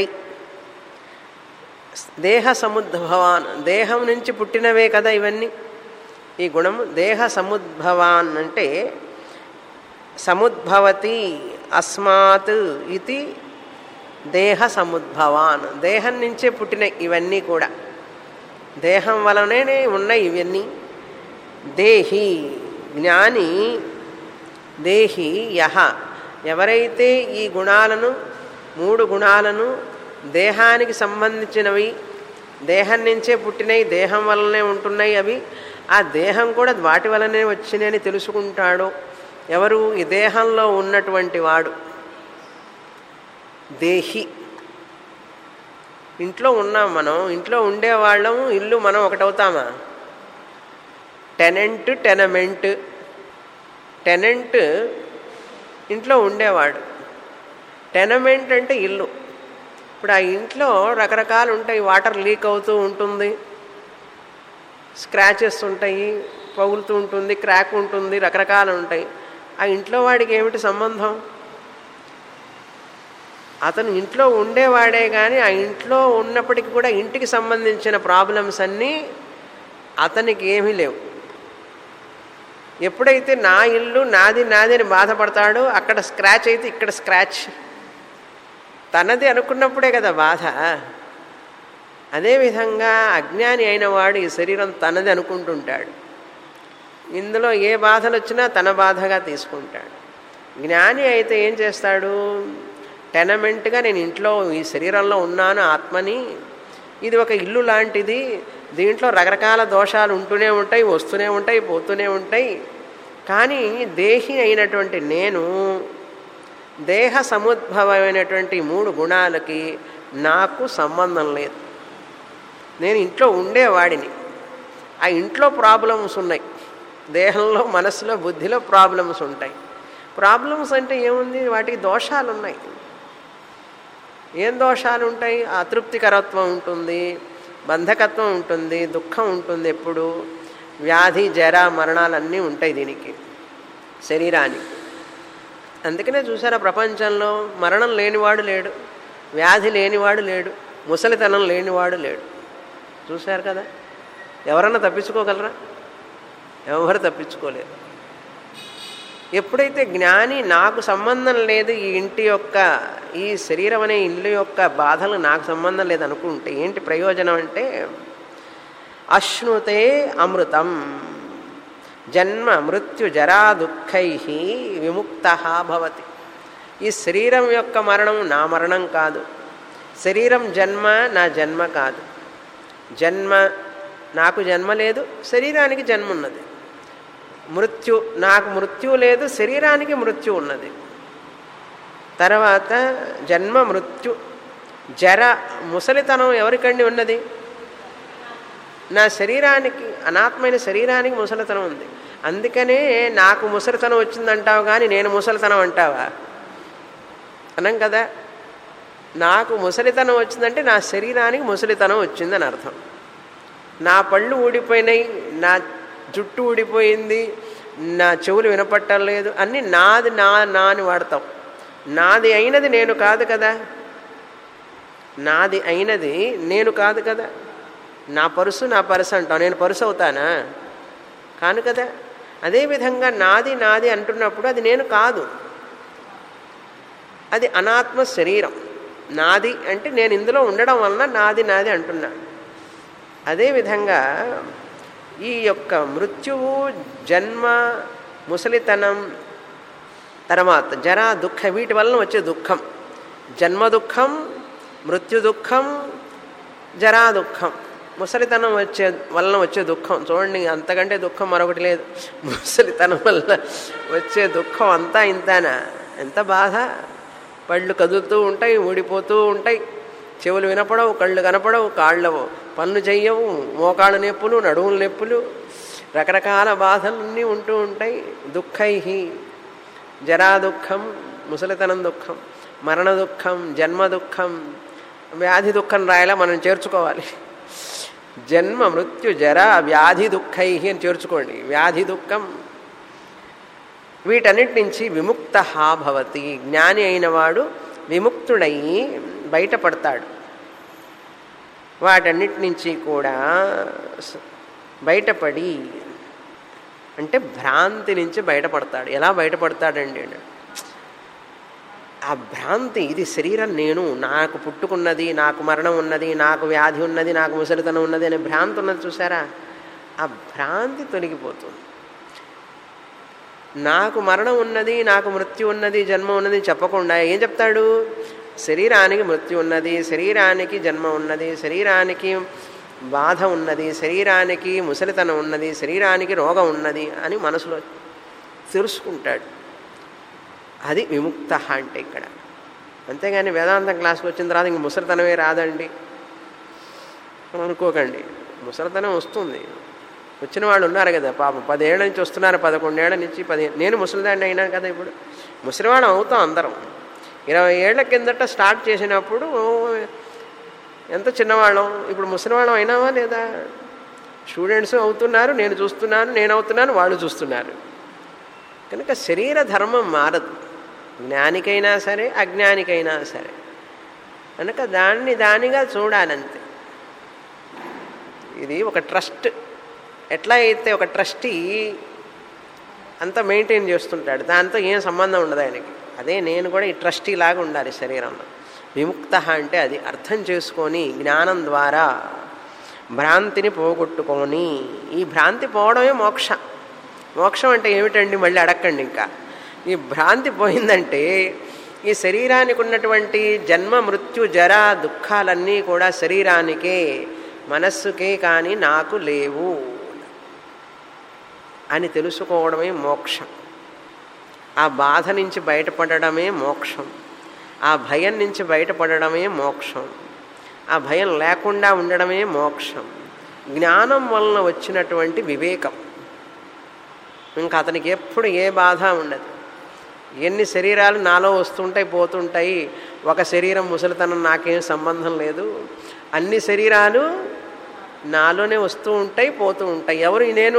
దేహ సముద్భవాన్ దేహం నుంచి పుట్టినవే కదా ఇవన్నీ. ఈ గుణము దేహ సముద్భవాన్ అంటే సముద్భవతి అస్మాత్ ఇది దేహ సముద్భవాన్, దేహం నుంచే పుట్టిన ఇవన్నీ కూడా, దేహం వలనే ఉన్నాయి ఇవన్నీ. దేహి జ్ఞాని, దేహి యహ, ఎవరైతే ఈ గుణాలను, మూడు గుణాలను, దేహానికి సంబంధించినవి, దేహం నుంచే పుట్టినవి, దేహం వలనే ఉంటున్నాయి అవి, ఆ దేహం కూడా వాటి వలనే వచ్చినాయని తెలుసుకుంటాడు. ఎవరు? ఈ దేహంలో ఉన్నటువంటి వాడు దేహి. ఇంట్లో ఉన్నాం మనం, ఇంట్లో ఉండేవాళ్ళం, ఇల్లు మనం ఒకటవుతామా? టెనెంట్, టెనమెంట్. టెనెంట్ ఇంట్లో ఉండేవాడు, టెనమెంట్ అంటే ఇల్లు. ఇప్పుడు ఆ ఇంట్లో రకరకాలు ఉంటాయి, వాటర్ లీక్ అవుతూ ఉంటుంది, స్క్రాచెస్ ఉంటాయి, పగులుతూ ఉంటుంది, క్రాక్ ఉంటుంది, రకరకాలు ఉంటాయి. ఆ ఇంట్లో వాడికి ఏమిటి సంబంధం? అతను ఇంట్లో ఉండేవాడే కానీ ఆ ఇంట్లో ఉన్నప్పటికీ కూడా ఇంటికి సంబంధించిన ప్రాబ్లమ్స్ అన్నీ అతనికి ఏమీ లేవు. ఎప్పుడైతే నా ఇల్లు నాది నాది అని బాధపడతాడో అక్కడ స్క్రాచ్ అయితే ఇక్కడ స్క్రాచ్ తనది అనుకున్నప్పుడే కదా బాధ. అదేవిధంగా అజ్ఞాని అయిన వాడు ఈ శరీరం తనది అనుకుంటుంటాడు. ఇందులో ఏ బాధలు వచ్చినా తన బాధగా తీసుకుంటాడు. జ్ఞాని అయితే ఏం చేస్తాడు? టెనమెంట్గా నేను ఇంట్లో ఈ శరీరంలో ఉన్నాను, ఆత్మని, ఇది ఒక ఇల్లు లాంటిది, దీంట్లో రకరకాల దోషాలు ఉంటూనే ఉంటాయి, వస్తూనే ఉంటాయి, పోతూనే ఉంటాయి. కానీ దేహి అయినటువంటి నేను దేహ సముద్భవమైనటువంటి 3 గుణాలకి నాకు సంబంధం లేదు. నేను ఇంట్లో ఉండేవాడిని. ఆ ఇంట్లో ప్రాబ్లమ్స్ ఉన్నాయి, దేహంలో, మనసులో, బుద్ధిలో ప్రాబ్లమ్స్ ఉంటాయి. ప్రాబ్లమ్స్ అంటే ఏముంది? వాటికి దోషాలు ఉన్నాయి. ఏం దోషాలు ఉంటాయి? అతృప్తికరత్వం ఉంటుంది, బంధకత్వం ఉంటుంది, దుఃఖం ఉంటుంది, ఎప్పుడు వ్యాధి, జర, మరణాలన్నీ ఉంటాయి దీనికి, శరీరానికి. అందుకనే చూసారా, ప్రపంచంలో మరణం లేనివాడు లేడు, వ్యాధి లేనివాడు లేడు, ముసలితనం లేనివాడు లేడు. చూశారు కదా. ఎవరన్నా తప్పించుకోగలరా? ఎవరు తప్పించుకోలేరు. ఎప్పుడైతే జ్ఞాని నాకు సంబంధం లేదు, ఈ ఇంటి యొక్క, ఈ శరీరం అనే ఇల్లు యొక్క బాధలు నాకు సంబంధం లేదు అనుకుంటే ఏంటి ప్రయోజనం అంటే, అశ్నుతే అమృతం జన్మ మృత్యు జరా దుఃఖై విముక్త భవతి. ఈ శరీరం యొక్క మరణం నా మరణం కాదు, శరీరం జన్మ నా జన్మ కాదు. జన్మ నాకు జన్మ లేదు, శరీరానికి జన్మ ఉన్నది. మృత్యు నాకు మృత్యు లేదు, శరీరానికి మృత్యు ఉన్నది. తర్వాత జన్మ మృత్యు జర, ముసలితనం ఎవరికండి ఉన్నది? నా శరీరానికి, అనాత్మైన శరీరానికి ముసలితనం ఉంది. అందుకనే నాకు ముసలితనం వచ్చిందంటావు కానీ నేను ముసలితనం అంటావా? అనం కదా. నాకు ముసలితనం వచ్చిందంటే నా శరీరానికి ముసలితనం వచ్చిందని అర్థం. నా పళ్ళు ఊడిపోయినాయి, నా జుట్టు ఊడిపోయింది, నా చెవులు వినపట్టం లేదు, అన్నీ నాది నా అని వాడతాం. నాది అయినది నేను కాదు కదా, నాది అయినది నేను కాదు కదా. నా పరుసు అంటాం, నేను పరుసు అవుతానా? కాను కదా. అదేవిధంగా నాది నాది అంటున్నప్పుడు అది నేను కాదు, అది అనాత్మ శరీరం. నాది అంటే నేను ఇందులో ఉండడం వలన నాది నాది అంటున్నాను. అదేవిధంగా ఈ యొక్క మృత్యువు, జన్మ, ముసలితనం, తర్వాత జరా, దుఃఖ, వీటి వలన వచ్చే దుఃఖం, జన్మ దుఃఖం, మృత్యు దుఃఖం, జరా దుఃఖం, ముసలితనం వలన వచ్చే దుఃఖం. చూడండి, అంతకంటే దుఃఖం మరొకటి లేదు. ముసలితనం వల్ల వచ్చే దుఃఖం అంతా ఇంతానా? ఎంత బాధ! పళ్ళు కదులుతూ ఉంటాయి, ఊడిపోతూ ఉంటాయి, చెవులు వినపడవు, కళ్ళు కనపడవు, కాళ్ళు పనులు చెయ్యవు, మోకాళ్ళ నొప్పులు, నడువుల నొప్పులు, రకరకాల బాధలన్నీ ఉంటూ ఉంటాయి. దుఃఖై జరా దుఃఖం, ముసలితనం దుఃఖం, మరణ దుఃఖం, జన్మ దుఃఖం, వ్యాధి దుఃఖం రాయాలా మనం చేర్చుకోవాలి. జన్మ మృత్యు జర వ్యాధి దుఃఖై అని చేర్చుకోండి. వ్యాధి దుఃఖం, వీటన్నిటి నుంచి విముక్త భవతి. జ్ఞాని అయిన వాడు విముక్తుడై బయటపడతాడు. వాటన్నిటి నుంచి కూడా బయటపడి, అంటే భ్రాంతి నుంచి బయటపడతాడు. ఎలా బయటపడతాడండి? ఆ భ్రాంతి, ఇది శరీరం నేను, నాకు పుట్టుకున్నది, నాకు మరణం ఉన్నది, నాకు వ్యాధి ఉన్నది, నాకు ముసలితనం ఉన్నది అనే భ్రాంతి ఉన్నది చూసారా? ఆ భ్రాంతి తొలగిపోతుంది. నాకు మరణం ఉన్నది, నాకు మృత్యు ఉన్నది, జన్మ ఉన్నది చెప్పకుండా ఏం చెప్తాడు? శరీరానికి మృత్యు ఉన్నది, శరీరానికి జన్మ ఉన్నది, శరీరానికి బాధ ఉన్నది, శరీరానికి ముసలితనం ఉన్నది, శరీరానికి రోగం ఉన్నది అని మనసులో తెలుసుకుంటాడు. అది విముక్త అంటే ఇక్కడ. అంతేగాని వేదాంతం క్లాస్కి వచ్చిన తర్వాత ఇంక ముసలితనమే రాదండి, అనుకోకండి. ముసలితనం వస్తుంది. వచ్చిన వాళ్ళు ఉన్నారు కదా పాపం, 10 ఏళ్ల నుంచి వస్తున్నారు, 11 ఏళ్ల నుంచి 10. నేను ముసలిదాన్ని అయినా కదా, ఇప్పుడు ముసలివాళ్ళం అవుతాం అందరం. 20 ఏళ్ల కిందట స్టార్ట్ చేసినప్పుడు ఎంత చిన్నవాళ్ళం, ఇప్పుడు ముసలివాళ్ళం అయినావా లేదా? స్టూడెంట్స్ అవుతున్నారు, నేను చూస్తున్నాను, నేను అవుతున్నాను, వాళ్ళు చూస్తున్నారు. కనుక శరీర ధర్మం మారదు, జ్ఞానికైనా సరే అజ్ఞానికైనా సరే. కనుక దానిగా చూడాలంతే. ఇది ఒక ట్రస్ట్. ఎట్లా అయితే ఒక ట్రస్టీ అంతా మెయింటైన్ చేస్తుంటాడు, దాంతో ఏం సంబంధం ఉండదు ఆయనకి. అదే నేను కూడా ఈ ట్రస్టీ లాగా ఉండాలి శరీరంలో. విముక్త అంటే అది అర్థం చేసుకొని జ్ఞానం ద్వారా భ్రాంతిని పోగొట్టుకొని, ఈ భ్రాంతి పోవడమే మోక్ష. మోక్షం అంటే ఏమిటండి మళ్ళీ అడక్కండి. ఇంకా ఈ భ్రాంతి పోయిందంటే ఈ శరీరానికి ఉన్నటువంటి జన్మ మృత్యు జర దుఃఖాలన్నీ కూడా శరీరానికే మనస్సుకే కానీ నాకు లేవు అని తెలుసుకోవడమే మోక్షం. ఆ బాధ నుంచి బయటపడడమే మోక్షం. ఆ భయం నుంచి బయటపడడమే మోక్షం. ఆ భయం లేకుండా ఉండడమే మోక్షం. జ్ఞానం వలన వచ్చినటువంటి వివేకం. ఇంకా అతనికి ఎప్పుడు ఏ బాధ ఉండదు. ఎన్ని శరీరాలు నాలో వస్తుంటాయి పోతుంటాయి, ఒక శరీరం ముసలితనం నాకేం సంబంధం లేదు, అన్ని శరీరాలు నాలోనే వస్తూ ఉంటాయి పోతూ ఉంటాయి. ఎవరు నేను?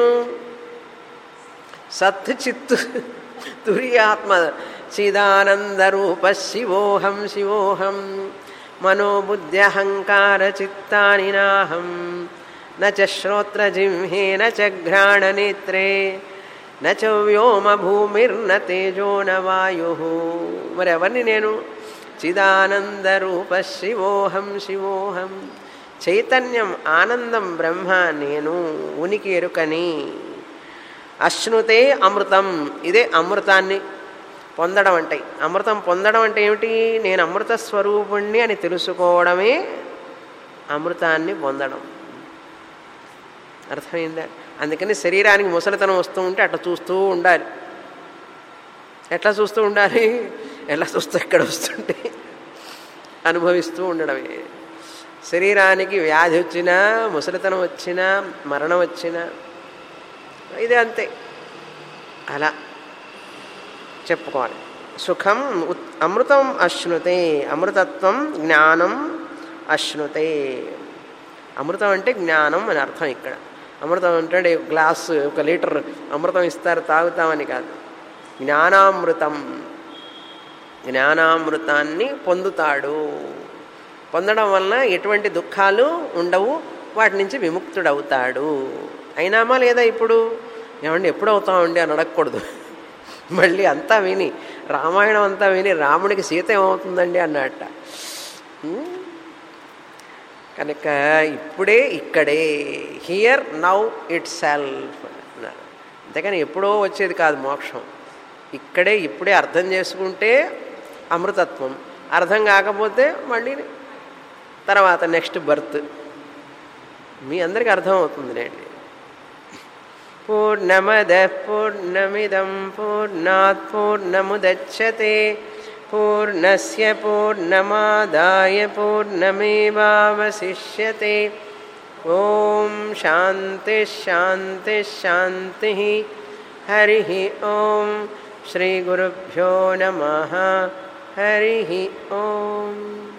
సత్ చిత్తు తుర్యాత్మ చిదానందరూప శివోహం శివోహం మనోబుద్ధ్యహంకార చిత్తాని నాహం నచ శ్రోత్ర జిహ్వే నచ ఘ్రాణనేత్రే నచ వ్యోమ భూమిర్న తేజో న వాయు. మరి ఎవరిని నేను? చిదానందరూప శివోహం శివోహం. చైతన్యం ఆనందం బ్రహ్మ నేను, ఉనికి ఎరుకని. అశ్నుతే అమృతం, ఇదే అమృతాన్ని పొందడం అంటే. అమృతం పొందడం అంటే ఏమిటి? నేను అమృత స్వరూపుణ్ణి అని తెలుసుకోవడమే అమృతాన్ని పొందడం. అర్థమైందా? అందుకని శరీరానికి ముసలితనం వస్తూ ఉంటే అట్లా చూస్తూ ఉండాలి. ఎట్లా చూస్తూ ఉండాలి? ఎలా చూస్తూ ఎక్కడ వస్తుంటే అనుభవిస్తూ ఉండడమే. శరీరానికి వ్యాధి వచ్చినా, ముసలితనం వచ్చినా, మరణం వచ్చినా ఇదే అంతే. అలా చెప్పుకోవాలి. సుఖం అమృతం అశ్నుతే, అమృతత్వం జ్ఞానం అశ్నుతే. అమృతం అంటే జ్ఞానం అని అర్థం. ఇక్కడ అమృతం అంటే గ్లాసు 1 లీటర్ అమృతం ఇస్తారు తాగుతామని కాదు. జ్ఞానామృతం, జ్ఞానామృతాన్ని పొందుతాడు. పొందడం వలన ఎటువంటి దుఃఖాలు ఉండవు, వాటి నుంచి విముక్తుడవుతాడు. అయినామా లేదా? ఇప్పుడు ఏమండి ఎప్పుడు అవుతామండి అని అడగకూడదు. మళ్ళీ అంతా విని, రామాయణం అంతా విని రాముడికి సీత ఏమవుతుందండి అన్నట్ట. కనుక ఇప్పుడే ఇక్కడే, హియర్ నౌ ఇట్ సెల్ఫ్ అన్నారు. అంతేకాని ఎప్పుడో వచ్చేది కాదు మోక్షం. ఇక్కడే ఇప్పుడే అర్థం చేసుకుంటే అమృతత్వం, అర్థం కాకపోతే మళ్ళీ తర్వాత నెక్స్ట్ బర్త్. మీ అందరికీ అర్థమవుతుందిలేండి. పూర్ణమద పూర్ణమిదం పూర్ణాత్ పూర్ణముదచ్యతే పూర్ణస్య పూర్ణమాదాయ పూర్ణమేవావశిష్యతే. ఓం శాంతి శాంతి శాంతి. హరి ఓం. శ్రీ గురుభ్యో నమః. హరి ఓం.